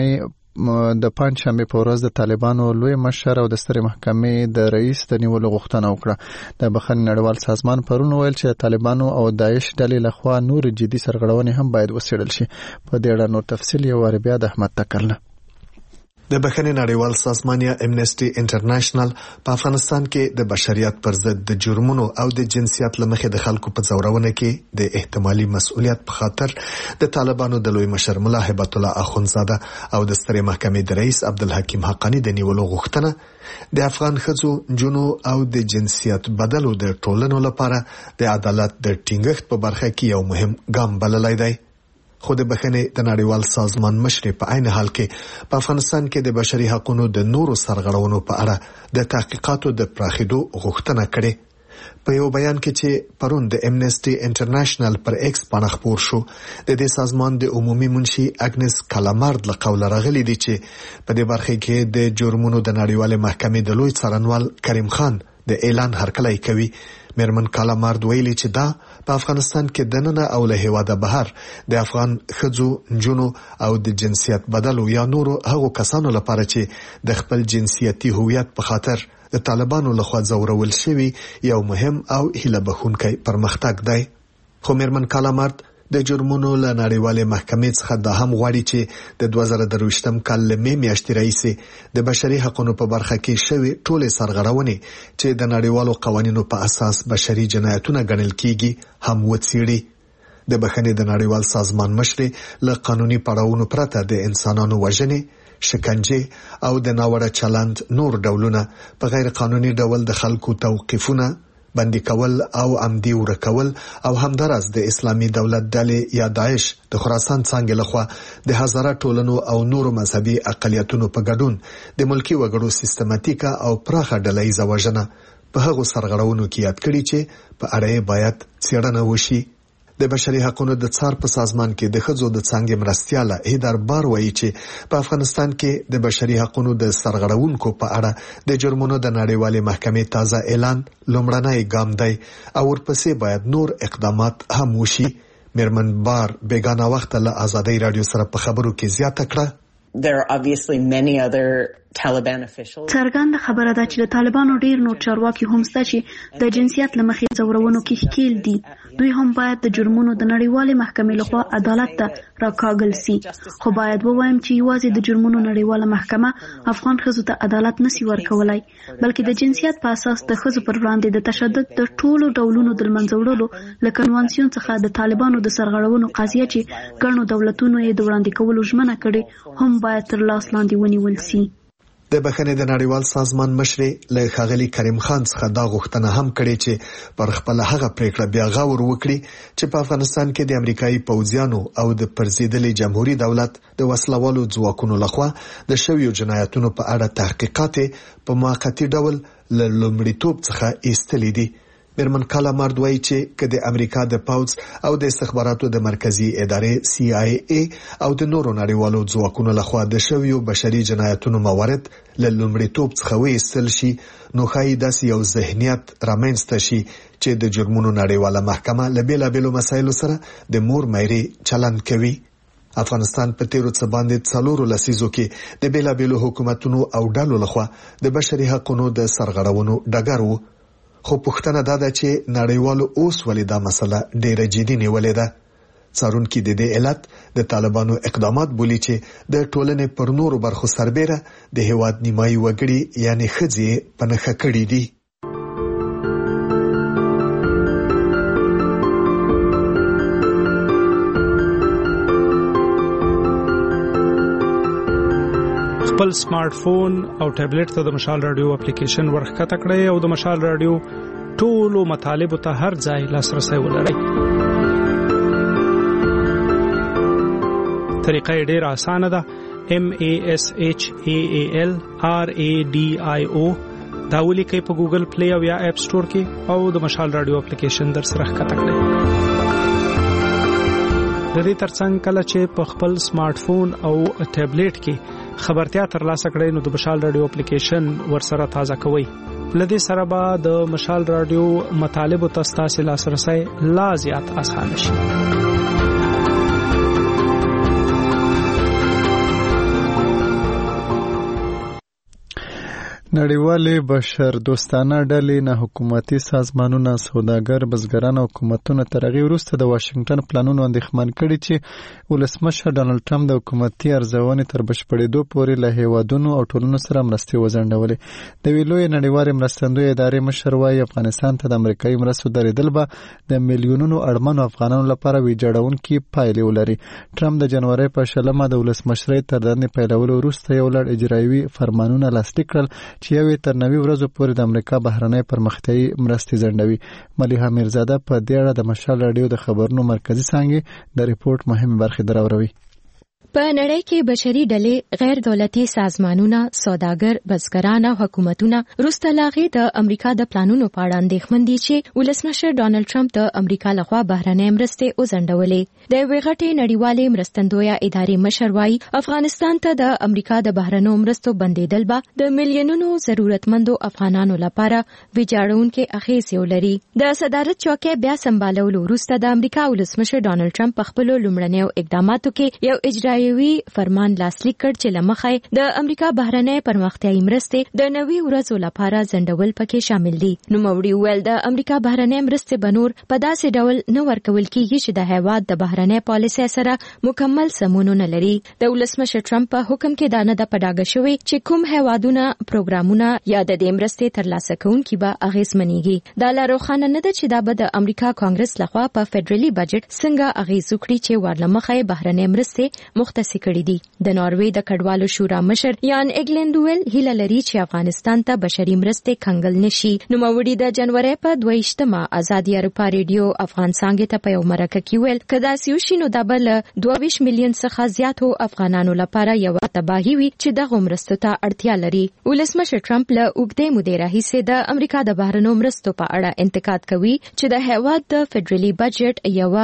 محکمې د پنځشنبه په ورځ د طالبانو لوی مشر او د سترې محکمې د رئیس د نیولو غوښتنه وکړه. د بخښنې نړیوال سازمان پرون ویل چې طالبانو او داعش ډلې لخوا نور جدي سرغړونې هم باید وڅېړل شي. په دې اړه نور تفصیل یو وار بیا د احمد تکرله. د بخښنې نړیوال سازمان یا امنسټي انټرنیشنل په افغانستان کې د بشریت پر ضد د جرمونو او د جنسیت لمخې د خلکو په ځورونه کې د احتمالي مسؤلیت په خاطر د طالبانو د لوی مشر ملا هیبت الله اخونزاده او د سترې محکمې د رئیس عبدالحکیم حقانی د نیولو غوښتنه د افغان ښځو، جنو او د جنسیت بدلو د ټولنو لپاره د عدالت د ټینګښت په برخه کې یو مهم ګام بللی دی. خو د بخښنې د نړیوال سازمان مشر په عین حال کې په افغانستان کې د بشري حقوقو د نورو سرغړونو په اړه د تحقیقاتو د پراخېدو غوښتنه کړې. په یو بیان کې چې پرون د امنسټي انټرنیشنل پر ایکس باندې خبر شو، د دې سازمان د عمومي منشي اګنس کالامارد له قوله راغلي دي چې په دې برخه کې د جرمونو د نړیوالې محکمې د لوی څارنوال کریم خان د اعلان هرکلی کوي. میرمن کالامارد ویلي چې دا په افغانستان کې دننه او له هیواده بهر د افغان ښځو، جنو او د جنسیت بدلو یا نورو هغو کسانو لپاره چې د خپل جنسیتي هویت په خاطر د طالبانو لخوا ځورول شوي یو مهم او هیله بښونکی پرمختګ دی. خو میرمن کالامارد د جرمونو له نړیوالې محکمې څخه دا هم غواړي چې د 2023م کال له مې میاشتې راهیسې د بشري حقوقو په برخه کې شوي ټولې سرغړونې چې د نړیوالو قوانینو په اساس بشري جنایتونه ګڼل کیږي هم وڅېړي. د بخښنې د نړیوال سازمان مشر له قانوني پړاوونو پرته د انسانانو وژنې، شکنجه او د ناوړه چلند نور ډولونه په غیر قانوني ډول د خلکو توقیفونه، بندي کول او عمدي ورکول او همدارس د اسلامي دولت ډلې یا داعش د خراسان څنګه لخوا د هزاره ټولنو او نورو مذهبي اقلیتونو په ګډون د ملکی وګړو سیستماتیکه او پراخه ډلهییزه وژنه په هغو سرغړونو کې یاد کړي چې په اړه باید څېړنه وشي. د بشري حقوقو د څار په سازمان کې د ښځو د څنګه مرستياله هیدر بار وایي چې په افغانستان کې د بشري حقوقو د سرغړونکو په اړه د جرمونو د نړیوالې محکمې تازه اعلان لومړنی ګام دی او ورپسې باید نور اقدامات هم وشي. میرمن بار بیگانه وخت له آزادۍ رادیو سره په خبرو کې زیاته کړه. There are obviously many other Taliban officials. څرګنده خبره ده چې د طالبانو ډیر نور چارواکي هم شته چې د جنسیت لمخې ځورونو کې ښکیل دي. دوی هم باید د جرمونو د نړیوالې محکمې لخوا عدالت ته راکاږل سي. خو باید ووایم چې یوازې د جرمونو نړیواله محکمه افغان ښځو ته عدالت نشي ورکولای، بلکې د جنسیت په اساس د ښځو پر وړاندې د تشدد د ټولو ډولونو د منځه وړلو له کنوانسیون څخه د طالبانو د سرغړونو قضیه چې ګڼو دولتونو یې د وړاندې کولو ژمنه کړې هم باید تر لاس لاندې ونیول سي. د بخښنې د نړیوال سازمان مشر له ښاغلي کریم خان څخه دا غوښتنه هم کړې چې پر خپل هغه پریکړه بیا غور وکړي چې په افغانستان کې د امریکایي پوځیانو او د پرزیدلي جمهوریت دولت د وسلوالو ځواکونو لخوا د شویو جنایتونو په اړه تحقیقات په موقتی ډول له لومړیتوب څخه ایستلې دي. میرمن کالا مارد وایي چې که د امریکا د پوځ او د استخباراتو د مرکزی ادارې CIA او د نورو نړیوالو ځواکونو لخوا د شویو بشري جنایتونو موارد له لومړیتوب څخه وایستل شي نو ښایي داسې یو ذهنیت رامنځته شي چې د جرمونو نړیواله محکمه له بیلابیلو مسایلو سره د مور مېرې چلند کوي. افغانستان په تیرو څه باندې 4 لسیزو کې د بیلابیلو حکومتونو او ډلو لخوا د بشري حقوقو د سرغړونو ډګر وو. خو پوښتنه دا ده چې نړیوالو اوس ولې دا مسله ډېره جدي نیولې ده. څارونکي د دې علت د طالبانو اقدامات بولي چې د ټولنې پر نورو برخو سربېره د هیواد نیمایي وګړي یعنی ښځې په نښه کړي دي. خپل سمارټ فون او ټابلیټ ته د مشال رادیو اپلیکیشن ورخکته کړئ او د مشال رادیو ټولو مطالب ته هر ځای لاسرسي ولرئ. طریقه ډېره اسانه ده. MASHALRADIO دا ولیکئ په ګوګل پلی او یا اپ سٹور کې او د مشال رادیو اپلیکیشن در سره ښکته کړئ. د دې ترڅنګ کله چې په خپل سمارټ فون او ټابلیټ کې خبرتیا ترلاسه کړئ نو د مشال رادیو اپلیکیشن ورسره تازه کوئ. لدې سره به د مشال رادیو مطالب او تاسو لاسرسي لا زیات اسانه شي. نړیوالې بشر دوستانه ډلې نه حکومتي سازمانونه سوداګر بزګران او حکومتونه تر هغې وروسته د واشنګټن پلانونو اندېښمن کړي چې ولسمشر ډانلډ ټرمپ د حکومتي ارزونې تر بشپړېدو پورې له هیوادونو او ټولنو سره مرستې وځنډولې. د یوې لویې نړیوالې مرستندویې ادارې مشر وایي افغانستان ته د امریکایي مرستو درېدل به د میلیونونو اړمنو افغانانو لپاره ویجاړونکې پایلې ولري. ټرمپ د جنوري په 20 د ولسمشرۍ تر دندې پیلولو وروسته یو لړ اجرایوي فرمانونه لاسلیک کړل چې یوې تر 90 ورځو پورې د امریکا بهرنۍ پرمختیایي مرستې ځنډوي. ملیحه میرزاده په دې اړه د مشال رادیو د خبرونو مرکزی څانګې د ریپورت مهمه برخه دراوروي. په نړۍ کې بشري ډلې، غیر دولتي سازمانونه، سوداګر، بزګران او حکومتونه وروسته لاغې د امریکا د پلانونو په اړه اندېښمن دي چې ولسمشر ډانلډ ټرمپ د امریکا لخوا بهرنۍ مرستې وځنډولې. د یوې غټې نړیوالې مرستندویه ادارې مشر وایي افغانستان ته د امریکا د بهرنیو مرستو بندیدل به د میلیونونو ضرورتمندو افغانانو لپاره ویجاړونکې اغېزې ولري. د صدارت چوکۍ بیا سمبالولو وروسته د امریکا ولسمشر ډانلډ ټرمپ په خپلو لومړنیو اقداماتو کې یو اجرایي فرمان لاسلیک کړ چې لمخې د امریکا بهرنۍ پرمختیایي مرستې د 90 ورځو لپاره ځنډول پکې شامل دي. نوموړي ویل د امریکا بهرنۍ مرستې بنور په داسې ډول نه ورکول کیږي چې د هیواد د بهرنۍ پالیسۍ سره مکمل سمون نه لري. د ولسمشر ټرمپ په حکم کې دا نه د پډاګه شوی چې کوم هیوادونه پروګرامونه یا د دې مرستې ترلاسه کوونکي به اغیزمنېږي. دا لا روښانه نه ده چې دا به د امریکا کانګرس لخوا په فدرالي بجټ څنګه اغیز وکړي چې ورلمخې بهرنۍ مرستې مختص کړي دي. د ناروې د کډوالو شورا مشر یان اګلند ویل هیله لري چې افغانستان ته بشري مرستې کنګل نشي. نوموړي د جنوري په 22 ازادي اروپا ریډیو افغان څنګه ته په یو مرکه کې ویل کدا سیوشینو د بل 22 میلیون څخه زیاتو افغانانو لپاره یو تباہي وي چې د مرستو ته اړتیا لري. ولسمشر ټرمپ له اوږدې مودې راهیسې د امریکا د بهرنیو مرستو په اړه انتقاد کوي چې د هیواد د فدرالي بجټ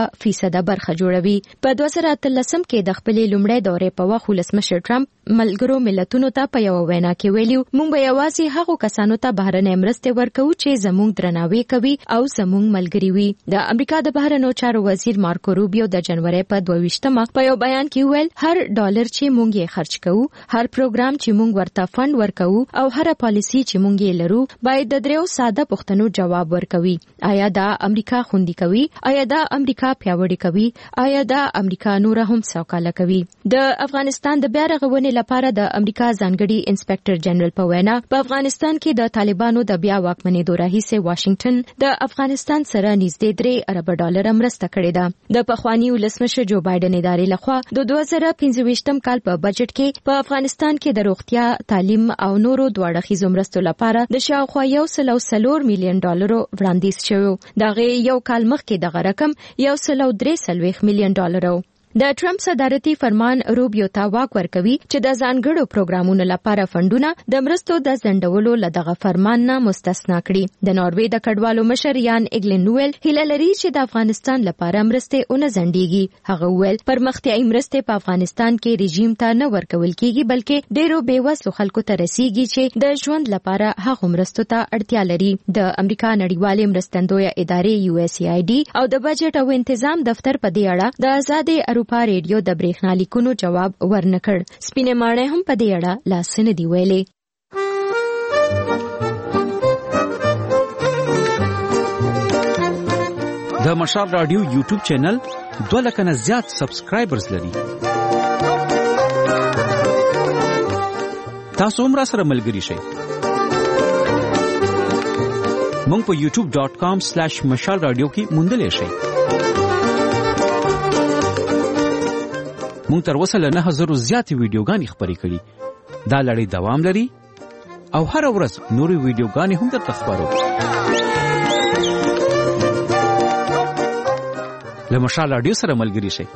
1% برخه جوړوي. په 2013 کې د خپل لومړی دورې په وخت ولسمشر ټرمپ ملګرو ملتونو ته په یو وینا کې ویلو موږ به یوازې هغو کسانو ته بهرنۍ مرستې ورکوو چې زموږ درناوی کوي او زموږ ملګري وي. د امریکا د بهرنیو چارو وزیر مارکو روبیو د جنوري په 22 په یو بیان کې ویل هر ډالر چې موږ یې خرج کوو، هر پروګرام چې موږ ورته فند ورکوو او هر پالیسی چې موږ یې لرو باید د دریو ساده پوښتنو جواب ورکوي. آیا دا امریکا خوندي کوي؟ آیا دا امریکا پیاوړې کوي؟ آیا دا امریکا نور هم سوکاله کوي؟ د افغانستان د بیا رغونې لپاره د امریکا ځانګړي انسپکټر جنرال په وینا په افغانستان کې د طالبانو د بیا واکمنېدو راهیسې واشنگټن د افغانستان سره نږدې $3 ارب مرسته کړې ده. د پخواني ولسمشر جو بایدن ادارې لخوا د 2025 کال په بجټ کې په افغانستان کې د روغتیا، تعلیم او نورو دوه اړخیزو مرستو لپاره د شاوخوا $104 ملیون وړاندیز شوی. دغه یو کال مخکې دغه رقم $143 ملیون و. د ټرمپ صدارتي فرمان روبیو ته واک ورکوي چې د ځانګړو پروګرامونو لپاره فندونه د مرستو د ځنډولو له دغه فرمان نه مستثنا کړي. د ناروې د کډوالو مشر یان ایګلن نویل هیله لري چې د افغانستان لپاره مرستې ونه ځنډيږي. هغه وویل پرمختیایي مرستې په افغانستان کې رژیم ته نه ورکول کیږي بلکې ډیرو بیوسو خلکو ته رسیږي چې د ژوند لپاره هغه مرستو ته اړتیا لري. د امریکا نړیوالې مرستندویه ادارې USAID او د بجټ او انتظام دفتر په دې اړه د آزاد اروپا ریډیو د برېښنا لیکونو جواب ورنکړ. سپینې ماڼۍ هم په دې اړه لاس نه دی ویلي. د مشال رادیو یوټیوب چینل 2 لک نه زیات سبسکرایبرز لري. تاسو هم را سره ملګري شئ. مونږ په youtube.com/مشال رادیو کې موندلې شئ. مونږ تر اوسه له 9000 زیاتې ویډیوګانې خپرې کړي. دا لړۍ دوام لري او هر ورځ نورې ویډیوګانې هم درته خپرو. له مشال رادیو سره ملګري شئ.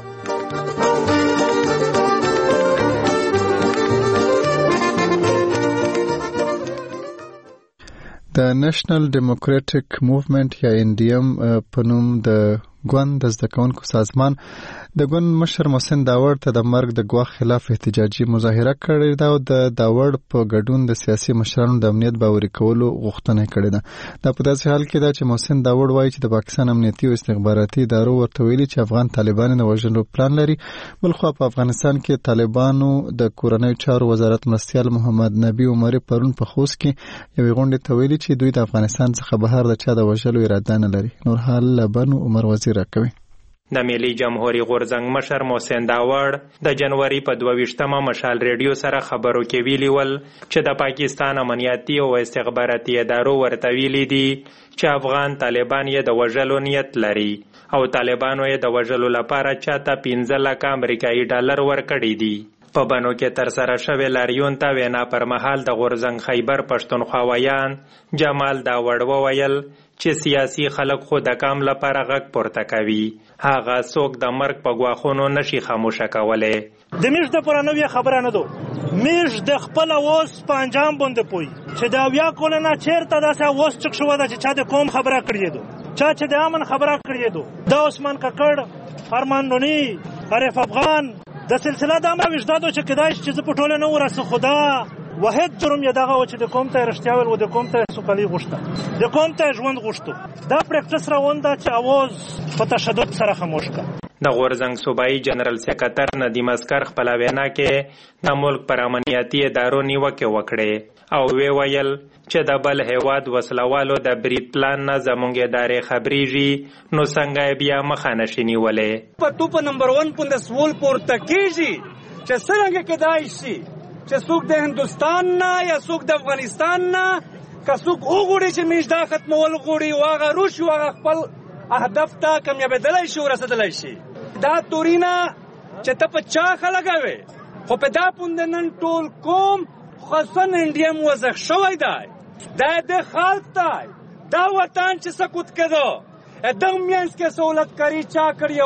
د نېشنل ډیموکراټک موومېنټ یا NDM په نوم د ګوند د زده کوونکو سازمان د ګوند مشر محسن داوړ ته د مرګ د ګواښ خلاف احتجاجي مظاهره کړې ده او د داوړ په ګډون د سیاسي مشرانو د امنیت باوري کولو غوښتنه کړې ده. دا په داسې حال کې ده چې محسن داوړ وایي چې د پاکستان امنیتي او استخباراتي ادارو ورته ویلي چې افغان طالبان د وژلو پلان لري. بلخوا په افغانستان کې طالبانو د کورنیو چارو وزارت مرستیال محمد نبی عمر پرون په خوست کې یوې غونډې ته ویلي چې دوی د افغانستان څخه بهر د چا د وژلو اراده نه لري. نور حال لبنو عمر وزیر راکوي. د ملي جمهوریت غورځنګ مشر محسن داوړ د جنوري په 22مه مشال ریډیو سره خبرو کې ویلي ول چې د پاکستان امنیتي او استخباراتي ادارو ورته ویلي دي چې افغان طالبان یې د وژلو نیت لري او طالبانو یې د وژلو لپاره چاته 15 لک امریکایي ډالر ورکړي دي. په بنو کې تر سره شوی لاریون ته وینا پر مهال د غورځنګ خیبر پښتونخوا ویان جمال داوړ وویل چې سیاسي خلک خو د کام لپاره غږ پورته کوي. هغه څوک د مرګ په ګواښونو نشي خاموشه کولی. د میش د پرانوي خبره نه دو. میش د خپل اوس په انجام باندې پوي چې دا بیا کولنه چیرته داسه اوس چک شو دا چې چا د کوم خبره کړی دو چا چې د امن خبره کړی دو دا عثمان ککړ ارمان رونی عارف افغان د سلسله د امر وجدادو چې کدای چې په ټوله نه ورسه خدا واحد جرم یې دغه و چې د کوم ته رښتیا ول و د کوم ته سوکالي غوښته د کوم ته ژوند غوښتو دا پریکټس روانده چې اواز په تشدد سره خاموش کړ. د غورځنګ صوبایي جنرال سکرټر ندیم اسکر خپل وینا کې د ملک پر امنیتي ادارو نیوکه وکړه او ویل چې د بل هیواد وسلوالو د بریټ پلان نه زمونږ ادارې خبريږي نو څنګه بیا مخه نشي نیولې. په ټوپ نمبر 1 پوند سوال پورته کیږي چې څنګه کېدای شي چې څوک د هندستان نه یا څوک د افغانستان نه که څوک وګوري چې میش دا ختمول غوړي واغه روش واغه خپل اهداف ته کامیابېدلای شي ورسېدلای شي. دا تورینا چې ته په چا خلګاوي خو په دا پوند نن ټول کوم خاصن انډیم وزخ شوی دی دا د خلک دی دا وطن چې سکوت کړو ادم مینس کې سہولت کری چا کړیو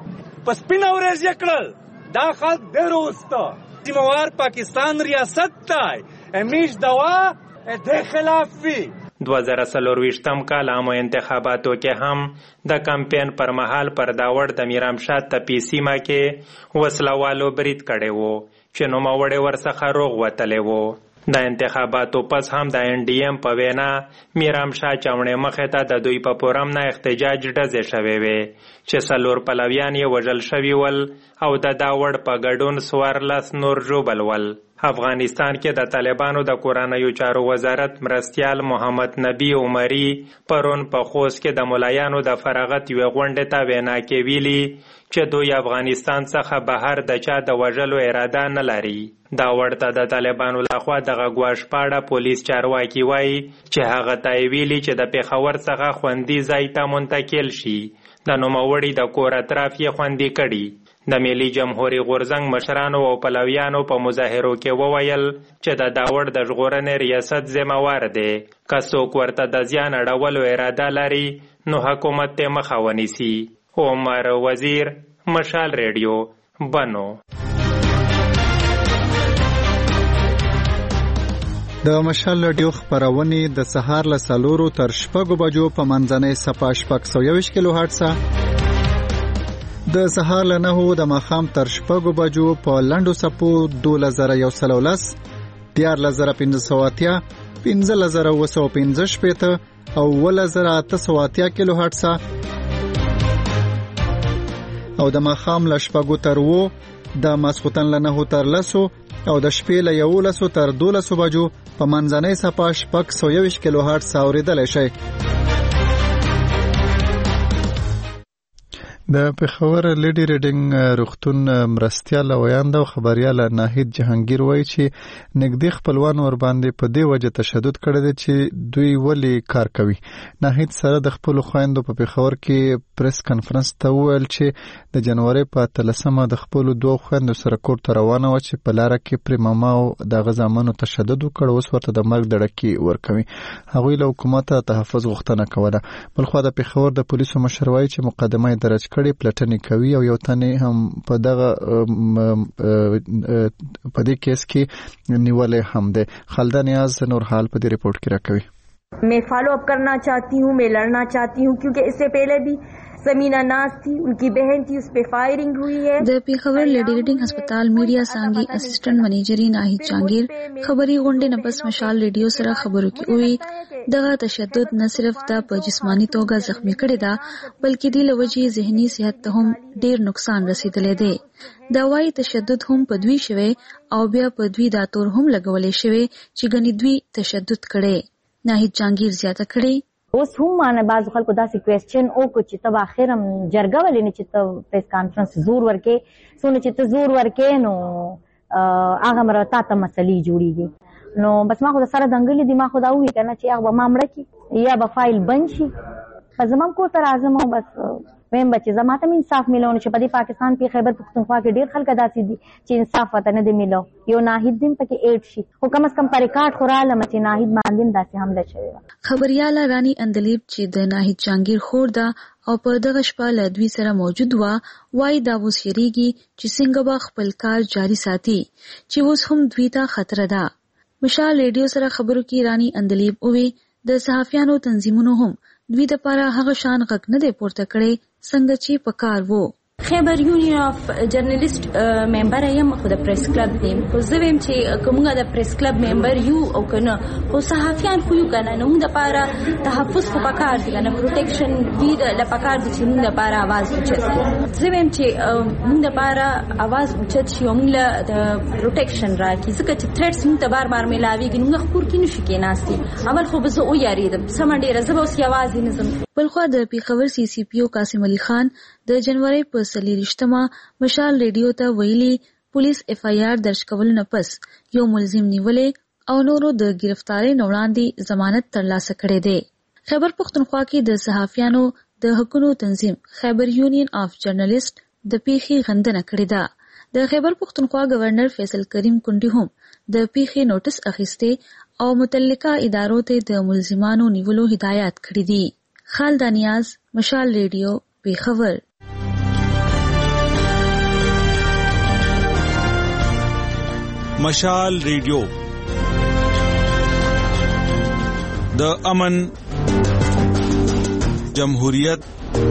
پس پینه ورځ یکړل دا خلک دروسته سیموار پاکستان ریاست دی امیش دوا د خلاف وی. 2024 کال عامو انتخاباتو کې هم د کمپین پر مهال پر داوړ د میرامشاه تپی سیمه کې وسلوالو برید کړي وو چې نوموړی ورڅخه روغ وتلی وو. د انتخاباتو پس هم د NDM په وینا میرامشاه چاونې مخې ته د دوی په پورم نه احتجاج ډزې شوې وې چې 4 پلویان یې وژل شوي ول او د داوړ په ګډون 14 نور ژوبل ول. افغانستان کې د طالبانو د کورنیو چارو وزارت مرستیال محمد نبی عمری پرون په خوست کې د ملایانو د فراغت یو غونډه ته وینا کې ویلي چې دوی افغانستان څخه بهر د چا د وژلو اراده نه لري. دا ورته د طالبانو لخوا دغه ګواښ پولیس چارواکي وایي چې هغه ته ویلي چې د پیښور څخه خوندي ځای ته منتقل شي. د نوموړي د کور اطراف یې خوندي کړي. د ملي جمهوریت غورځنګ مشرانو او پلویانو په مظاهرو کې وویل چې د داوړ د ژغورنې ریاست ذمہوار دی. که څوک ورته د زیان اړولو اراده لري نو حکومت ته مخه ونیسي. عمر وزیر، مشال ریډیو، بنو. د مشال ریډیو خبرونه د سهار له 4 تر 6 بجو په منځنۍ صفه 621 کیلو هرتز، د سهار له 9 د ماښام تر 6 بجو په لنډو صفو 2113 14580 15715 او 1880 کیلو هرتز او د ماښام له 6 تر 9 د ماسختن له 9 تر 10 او د شپې له 11 تر 12 بجو په منځنۍ صفه 621 کیلو هرتز اوریدل شي. د پیښور لیډي ریډینګ روغتون مرستیال ویاند او خبريال ناهید جهانگیر وایي چې نګدي خپلوان ور باندې په دې وجه تشدد کړی دی چې دوی ولی کار کوي. ناهید سره د خپل خويندو په پیښور کې پریس کانفرنس ته وویل چې د جنوري په 13مه د خپل دوه خويندو سره کور ته روانه و چې په لار کې پر ماما او د غزامنو تشدد وکړ، اوس ورته د مرګ دړکی ورکوي. هغوی له حکومت ته تحفظ غوښتنه کوله. بلخو د پیښور د پولیسو مشر وایي چې مقدمه درج کړي پلټنې کوي او یو تنه هم په دغه په دې کیس کې نیولې هم ده. خالده نیاز نور حال په دې ریپورت کې راکوي. मैं फॉलो अप करना चाहती हूँ, मैं लड़ना चाहती हूँ क्योंकि इससे पहले भी समीना नाज थी, उनकी बहन थी, उस पे फायरिंग हुई है. د پیښور لیډي ریډینګ هسپتال میډیا څنګه اسسټنټ منیجری ناهید جانگیر خبري غونډه نه پس مشال ریډیو سره خبرو کې وی دغه تشدد نه صرف د په جسمانی توګه زخمی کړي دا بلکې د لوجي ذهني صحت ته هم ډیر نقصان رسیدلی دی. دا وايي تشدد هم په دوی شوی او بیا په دوی دا تور هم لګولې شوی چې غني دوی تشدد کړي. ناهید جانگیر زیاته کړي. اوس هم مانه بعض خلکو داسې کوېسچن او کو چې تب اخرم جرګه ولې نه چې ته پریس کانفرنس زور ورکې سونه چې ته زور ورکې نو هغه مرتا ته مسلې جوړیږي. نو بس ما خو سره دنګلې دي، ما خو دا وی کنه چې هغه ما مړه کی یا به فایل بند شي. په زمام کو تر اعظم بس ویم بچي زماته انصاف ملونه چې په دې پاکستان کې خیبر پختونخوا کې ډیر خلک داسې دي چې انصاف وته نه دی ملو. یو ناهید دین پکې ایډ شي خو کم از کم پر ریکارډ خوراله مچ ناهید باندې داسې حمله شوی. خبريال رانی اندلیب چې د ناهید جانگیر خور ده او په دغه شپه له دوی سره موجود و وای دا وسیریږي چې څنګه به خپل کار جاری ساتي چې اوس هم دوی ته خطر ده. مشال ریډیو سره خبرو کې رانی اندلیب اووي د صحافیانو تنظیمونو هم دوی د پاره هغه شان غږ نه دی پورته کړی څنګه چې پکار وو. خیبر یونین اف جرنالیست ممبر یم خو د پریس کلب دیم خو زه ویم چې کومه د پریس کلب ممبر یو او کنه خو صحافیان خو یو کنه نو موږ د پاره تحفظ خو پکار دي کنه پروټیکشن دی د پکار دي چې موږ د پاره आवाज اوچت. زه ویم چې موږ د پاره आवाज اوچت شي موږ د پروټیکشن راکې ځکه چې تھریټس موږ ته بار بار ملاويږي موږ خپور کې نشو کې ناشتي اول خو به زه او یاریدم سم ډیره زه اوس आवाज نه زم. بلخو د پیښور سی سی پی او قاسم علي خان د جنوري په 23مه مشال ریډیو ته ویلي پولیس اف آی آر درج کول نه پس یو ملزم نیولې او نورو د گرفتاری نه وړاندې ضمانت ترلاسه کړې ده. خیبر پختونخوا کې د صحافیانو د حقوقو تنظیم خیبر یونین اف جرنالیست د پیښې غندنه کړې ده. د خیبر پختونخوا گورنر فیصل کریم کونډي هم د پیښې نوټس اخیسته او متعلقه ادارو ته د ملزمانو نیولو هدایت کړې دي. خالده نیاز، مشال ریډیو، پیښور. مشال ریډیو د امن، جمهوریت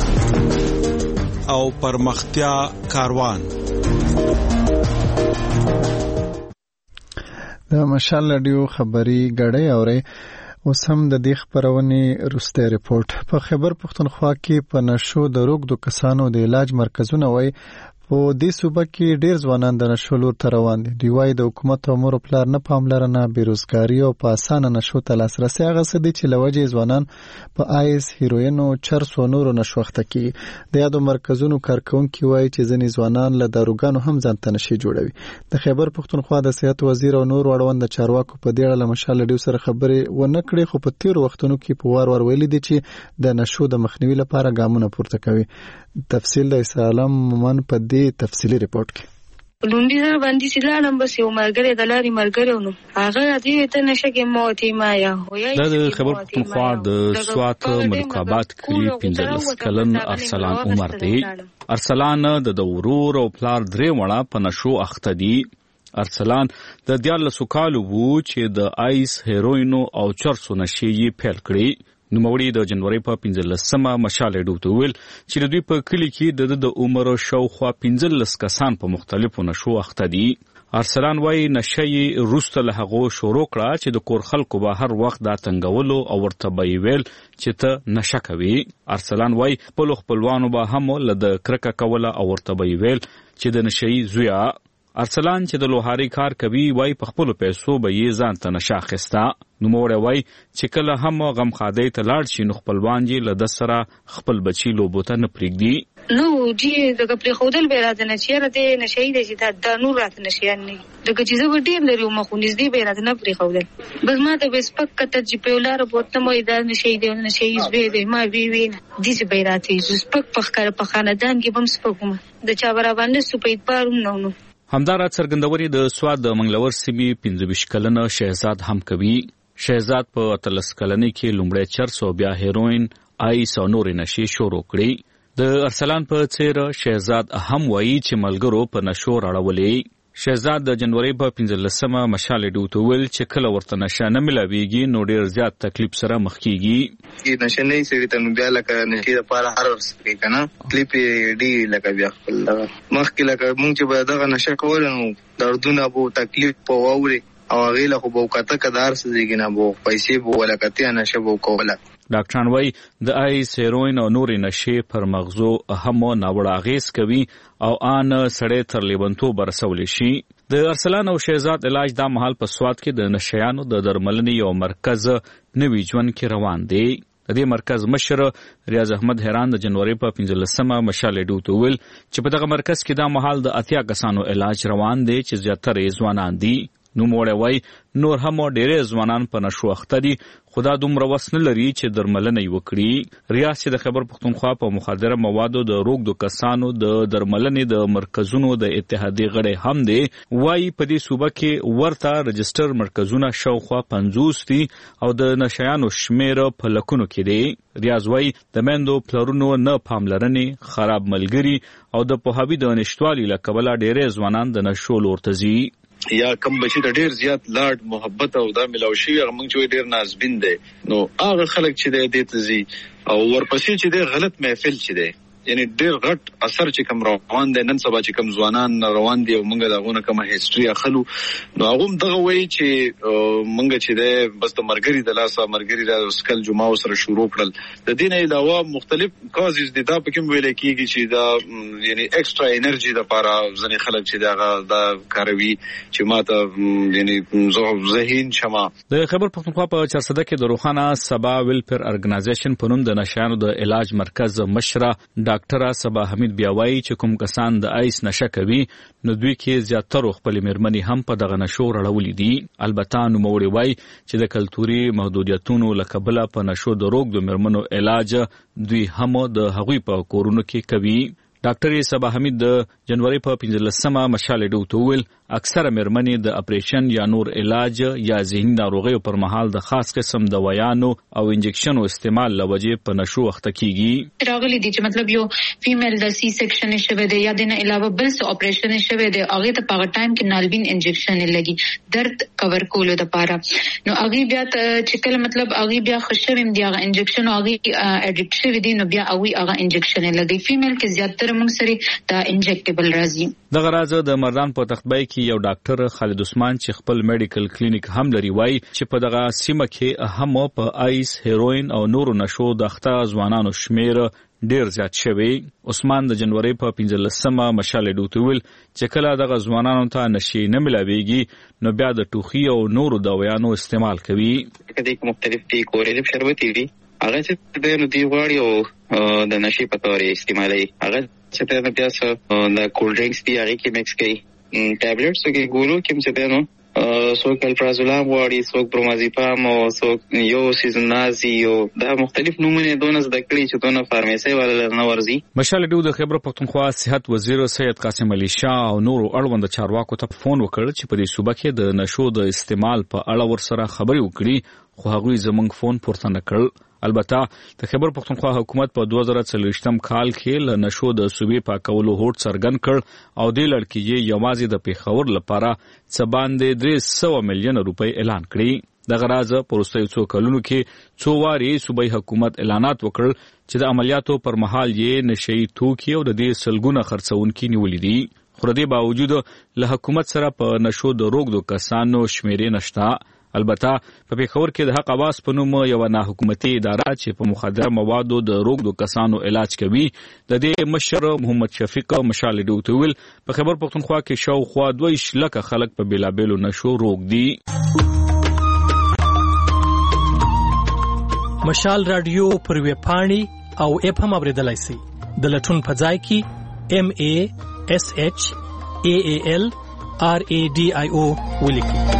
او پرمختیا کاروان. د مشال ریډیو خبري غړې اوري اوس هم د دې خبرونې روسته ریپورت. په خیبر پختونخوا کې په نشو د روغ د کسانو د علاج مرکزونه وای په دې صوبه کې ډیر ځوانان د نشو لور ته روان دي. دوی وايي د حکومت او مور پلار نه پاملرنه، بیروزګاري او په اسانه نشو ته لاسرسي هغه څه دي چې لوجه ځوانان په آیس، هیروین او چرس او نورو نشو اخته کیږي. د یادو مرکزونو کارکونکي وايي چې ځینې ځوانان له داروګانو هم ځان ته نشي جوړوي. د خیبر پښتونخوا د صحت وزیر او نور اړوند چارواکو په دې اړه له مشال ډیو سره خبرې ونه کړې، خو په تیر وختونو کې په وار ویلي دي چې د نشو د مخنیوي لپاره ګامونه پورته کوي. تفصیل د اسلام من په دې تفصیلی ریپورت کې لوندي سره باندې سلام بس یو مرګره د لاري مرګره نو هغه دې ته نشه کې موت ما یا هویا د خبر پښتونخوا د سوات ملکابات کلی 15 کلن ارسلان عمر دی. ارسلان د ورور او پلار درې وړه په نشو اخته دي. ارسلان د 14 کالو وو چې د آیس، هیروین او چرسو نشي یې پیل کړی. نوموړي د جنوري په 15مه مشال ډیو ته ویل چې دوی په کلی کې د عمر شاوخوا 15 کسان په مختلفو نشو اخته دي. ارسلان وايي نشه یې روسته له هغو شروع کړه چې د کور خلکو به هر وخت دا تنګولو او ورته به ویل چې ته نشه کوي. ارسلان وايي خپلوانو به هم له د کرکه کوله او ورته به ویل چې د نشي زویا. ارسلان چې د لوهاري کار کوي وايي په خپل پیسو به یې ځان ته نشه اخیسته. نوموړی وايي چې کله هم غم خادۍ ته لاړ شي نو خپلوان یې له ده سره خپل بچي لوبو ته نه پرېږدي. نو جی دغه پرې خودل به راځي نه چې راته نشي دی چې دا نور راته نشي نه دغه چې زه ډیر لري مخ نږدې به راته نه پرې خودل بس ما ته بس پک کته چې په ولاره بوته مې دا نشي دی نشي زوی دی ما وی وین دي چې به راته زس پک پخکر په خاندان کې بم سپکوم د چا برابر نه سپید پاروم نو همدارا څرګندوري د سواد د منګلور سیمې 15 کلنه شهزاد هم کوي. شهزاد په 13 کلنۍ کې لومړی چرس او بیا هیروین، آیس او نورې نشي شروع کړي. د ارسلان په څیر شهزاد هم وایي چې ملګرو په نشو راړولې. شهزاد د جنوري په 15مه مشال ډیو ته ویل چې کله ورته نشه نه ملاويږي نو ډیر زیات تکلیف سره مخ کیږي. چې نشه نه سړي ته بیا لکه نشه لپاره هر ورسې کنه کلیپ دی لکه بیا خپل مخ کې لکه مونږ چې به دغه نشه کول نو دردونه بو تکلیف په واوري او غیله خو بو کته کدار سږي نه بو پیسې بو ولکته نشه بو کوله. ډاکټران وايي د آیس، هیروین او نورې نشې پر مغزو هم ناوړه اغېز کوي او ان سړی تر لیونتوب رسولی شي. د ارسلان او شهزاد علاج دا مهال په سوات کې د نشیانو د درملنې یو مرکز نوي ژوند کې روان دی. د دې مرکز مشر ریاض احمد هران د جنوري په 15مه مشال ډیو ته ویل چې په دغه مرکز کې دا مهال د 80 کسانو علاج روان دی چې زیاتره ځوانان دي. نوموړی وايي نور هم ډېر ځوانان په نشو اخته دي خو دا دومره وس نه لري چې درملنه یې وکړي. ریاض چې د خیبر پښتونخوا په مخدره موادو د روږدو کسانو د درملنې د مرکزونو د اتحادیې غړی هم دی وايي په دې صوبه کې ورته رجسټر مرکزونه شاوخوا 50 دي او د نشیانو شمیر په لکونو کې دی. ریاض وايي د میندو پلرونو نه پاملرنې، خراب ملګري او د پوهاوي د نشټوالي له کبله ډېر ځوانان د نشو لور ته ځي. یا کم بچی د ډیر زیات لاړ محبت او دا ملاوي شي هغه موږ چې ډیر نازبین دي نو هغه خلک چې د دې تزي او ورپسې چې د غلط محفل چې دی یعنی ډیر غټ اثر چې کوم روان دي نن سبا چې کوم ځوانان روان دي او موږ دغه کومه هیستوري اخلو نو هغه دغه وایي چې موږ چې ده بس د مرګري د لاسه مرګري د سکل جمعه سره شروع کړل. د دین علاوه مختلف کازز دي دا په کوم ویل کېږي چې دا یعنی ایکسترا انرژي د لپاره ځنې خلک چې دا کاروي چې ماته یعنی ذهین شمه. د خبر پښتونخوا په چارسده کې د روحانه سبا ویلفیر ارګنایزیشن په نوم د نشانو د علاج مرکز مشره ډاکټره سبا حمید بیاوي چې کوم کسان د آیس نشه کوي نو دوی کې زیاتره خپل مرمنې هم په دغه نشو راړولې دي. البته نوموړي وايي چې د کلتوري محدودیتونو لکبله په نشو د روږدو مرمنو علاج دوی هم د هغوی په کورونو کې کوي. ډاکټر سبا حمید د جنوري په 15مه مشال ډیو ته ویل اکثره مرمنې د اپریشن یا نور علاج یا ذهني ناروغیو پر مهال د خاص قسم دوايانو او انجکشنو استعمال لوجه په نشو اخته کیږي. راغلي دي چې مطلب یو فیمیل د سی سیکشن شوه دی یا د نه علاوه بل څه اپریشن شوه دی هغه ته په ټایم کې نالبین انجکشن لګي درد کور کولو د پاره نو هغه بیا چې کله مطلب هغه بیا خوشویم دی هغه انجکشن هغه اډکټ شوی دی نو بیا هغه انجکشن لګي. فیمیل کې زیاتره موږ سره دا انجکټیبل راځي. دغه راز د مردان په تختبای کې یو ډاکټر خالد عثمان چې خپل میډیکل کلینیک هم لري وایي چې په دغه سیمه کې هم په آیس، هیروین او نورو نشو د اخته ځوانانو شمیر ډیر زیات شوی. عثمان د جنوري په 15مه مشال ډیو ته ویل چې کله دغه ځوانانو ته نشي نه ملاويږي نو بیا د ټوخي او نورو دوايانو استعمال کوي. کله مختلف دي کورې شربتي دي هغه چې د نو دی واړی او د نشي په تور استعمالي هغه چې د بیا د کول ډرینکس دی هغه کې مکس کوي ټابلیټس کې ګورو کوم چې نو څوک الپرازولام واړي څوک برومازیپام او څوک یو سیزنازي او دا مختلف نومونه دونه زده کړي چې دونه فارمیسي ولا نه ورزي. مشال ډیو د خیبر پختونخوا صحت وزیر سید قاسم علي شاه او نورو اړوند چارواکو ته فون وکړ چې په دې صوبه کې د نشو د استعمال په اړه ورسره خبري وکړي خو هغوی زمونږ فون پورته نه کړ. البته د خیبر پختونخوا حکومت په 2024م کال کې له نشو د صوبې پاکولو هوډ څرګند کړ او د لړکی یوازې د پیښور لپاره څه باندې 300 میلیون روپۍ اعلان کړی. د غراض پروستي څو کلونو کې څو واري صوبې حکومت اعلانات وکړ چې د عملیاتو پر مهال یې نشي توکي او د دې سلګونه خرڅونکي نیولې دي. خو د دې باوجود له حکومت سره په نشو د روغدو کسانو شمیرې نشته. البته په پیښور کې د حق اواز په نوم یو نه حکومتي اداره چې په مخدر موادو د روغدو کسانو علاج کوي د دې مشر محمد شفیق مشال ډیو ته ویل په خیبر پختونخوا کې شاوخوا 2 لک خلک په بیلابېلو نشو روغ دي. مشال رادیو پر ویب پاڼې او اپ هم اوریدلای شئ. د لټون په ځای کې MASHAALRADIO ولیکئ.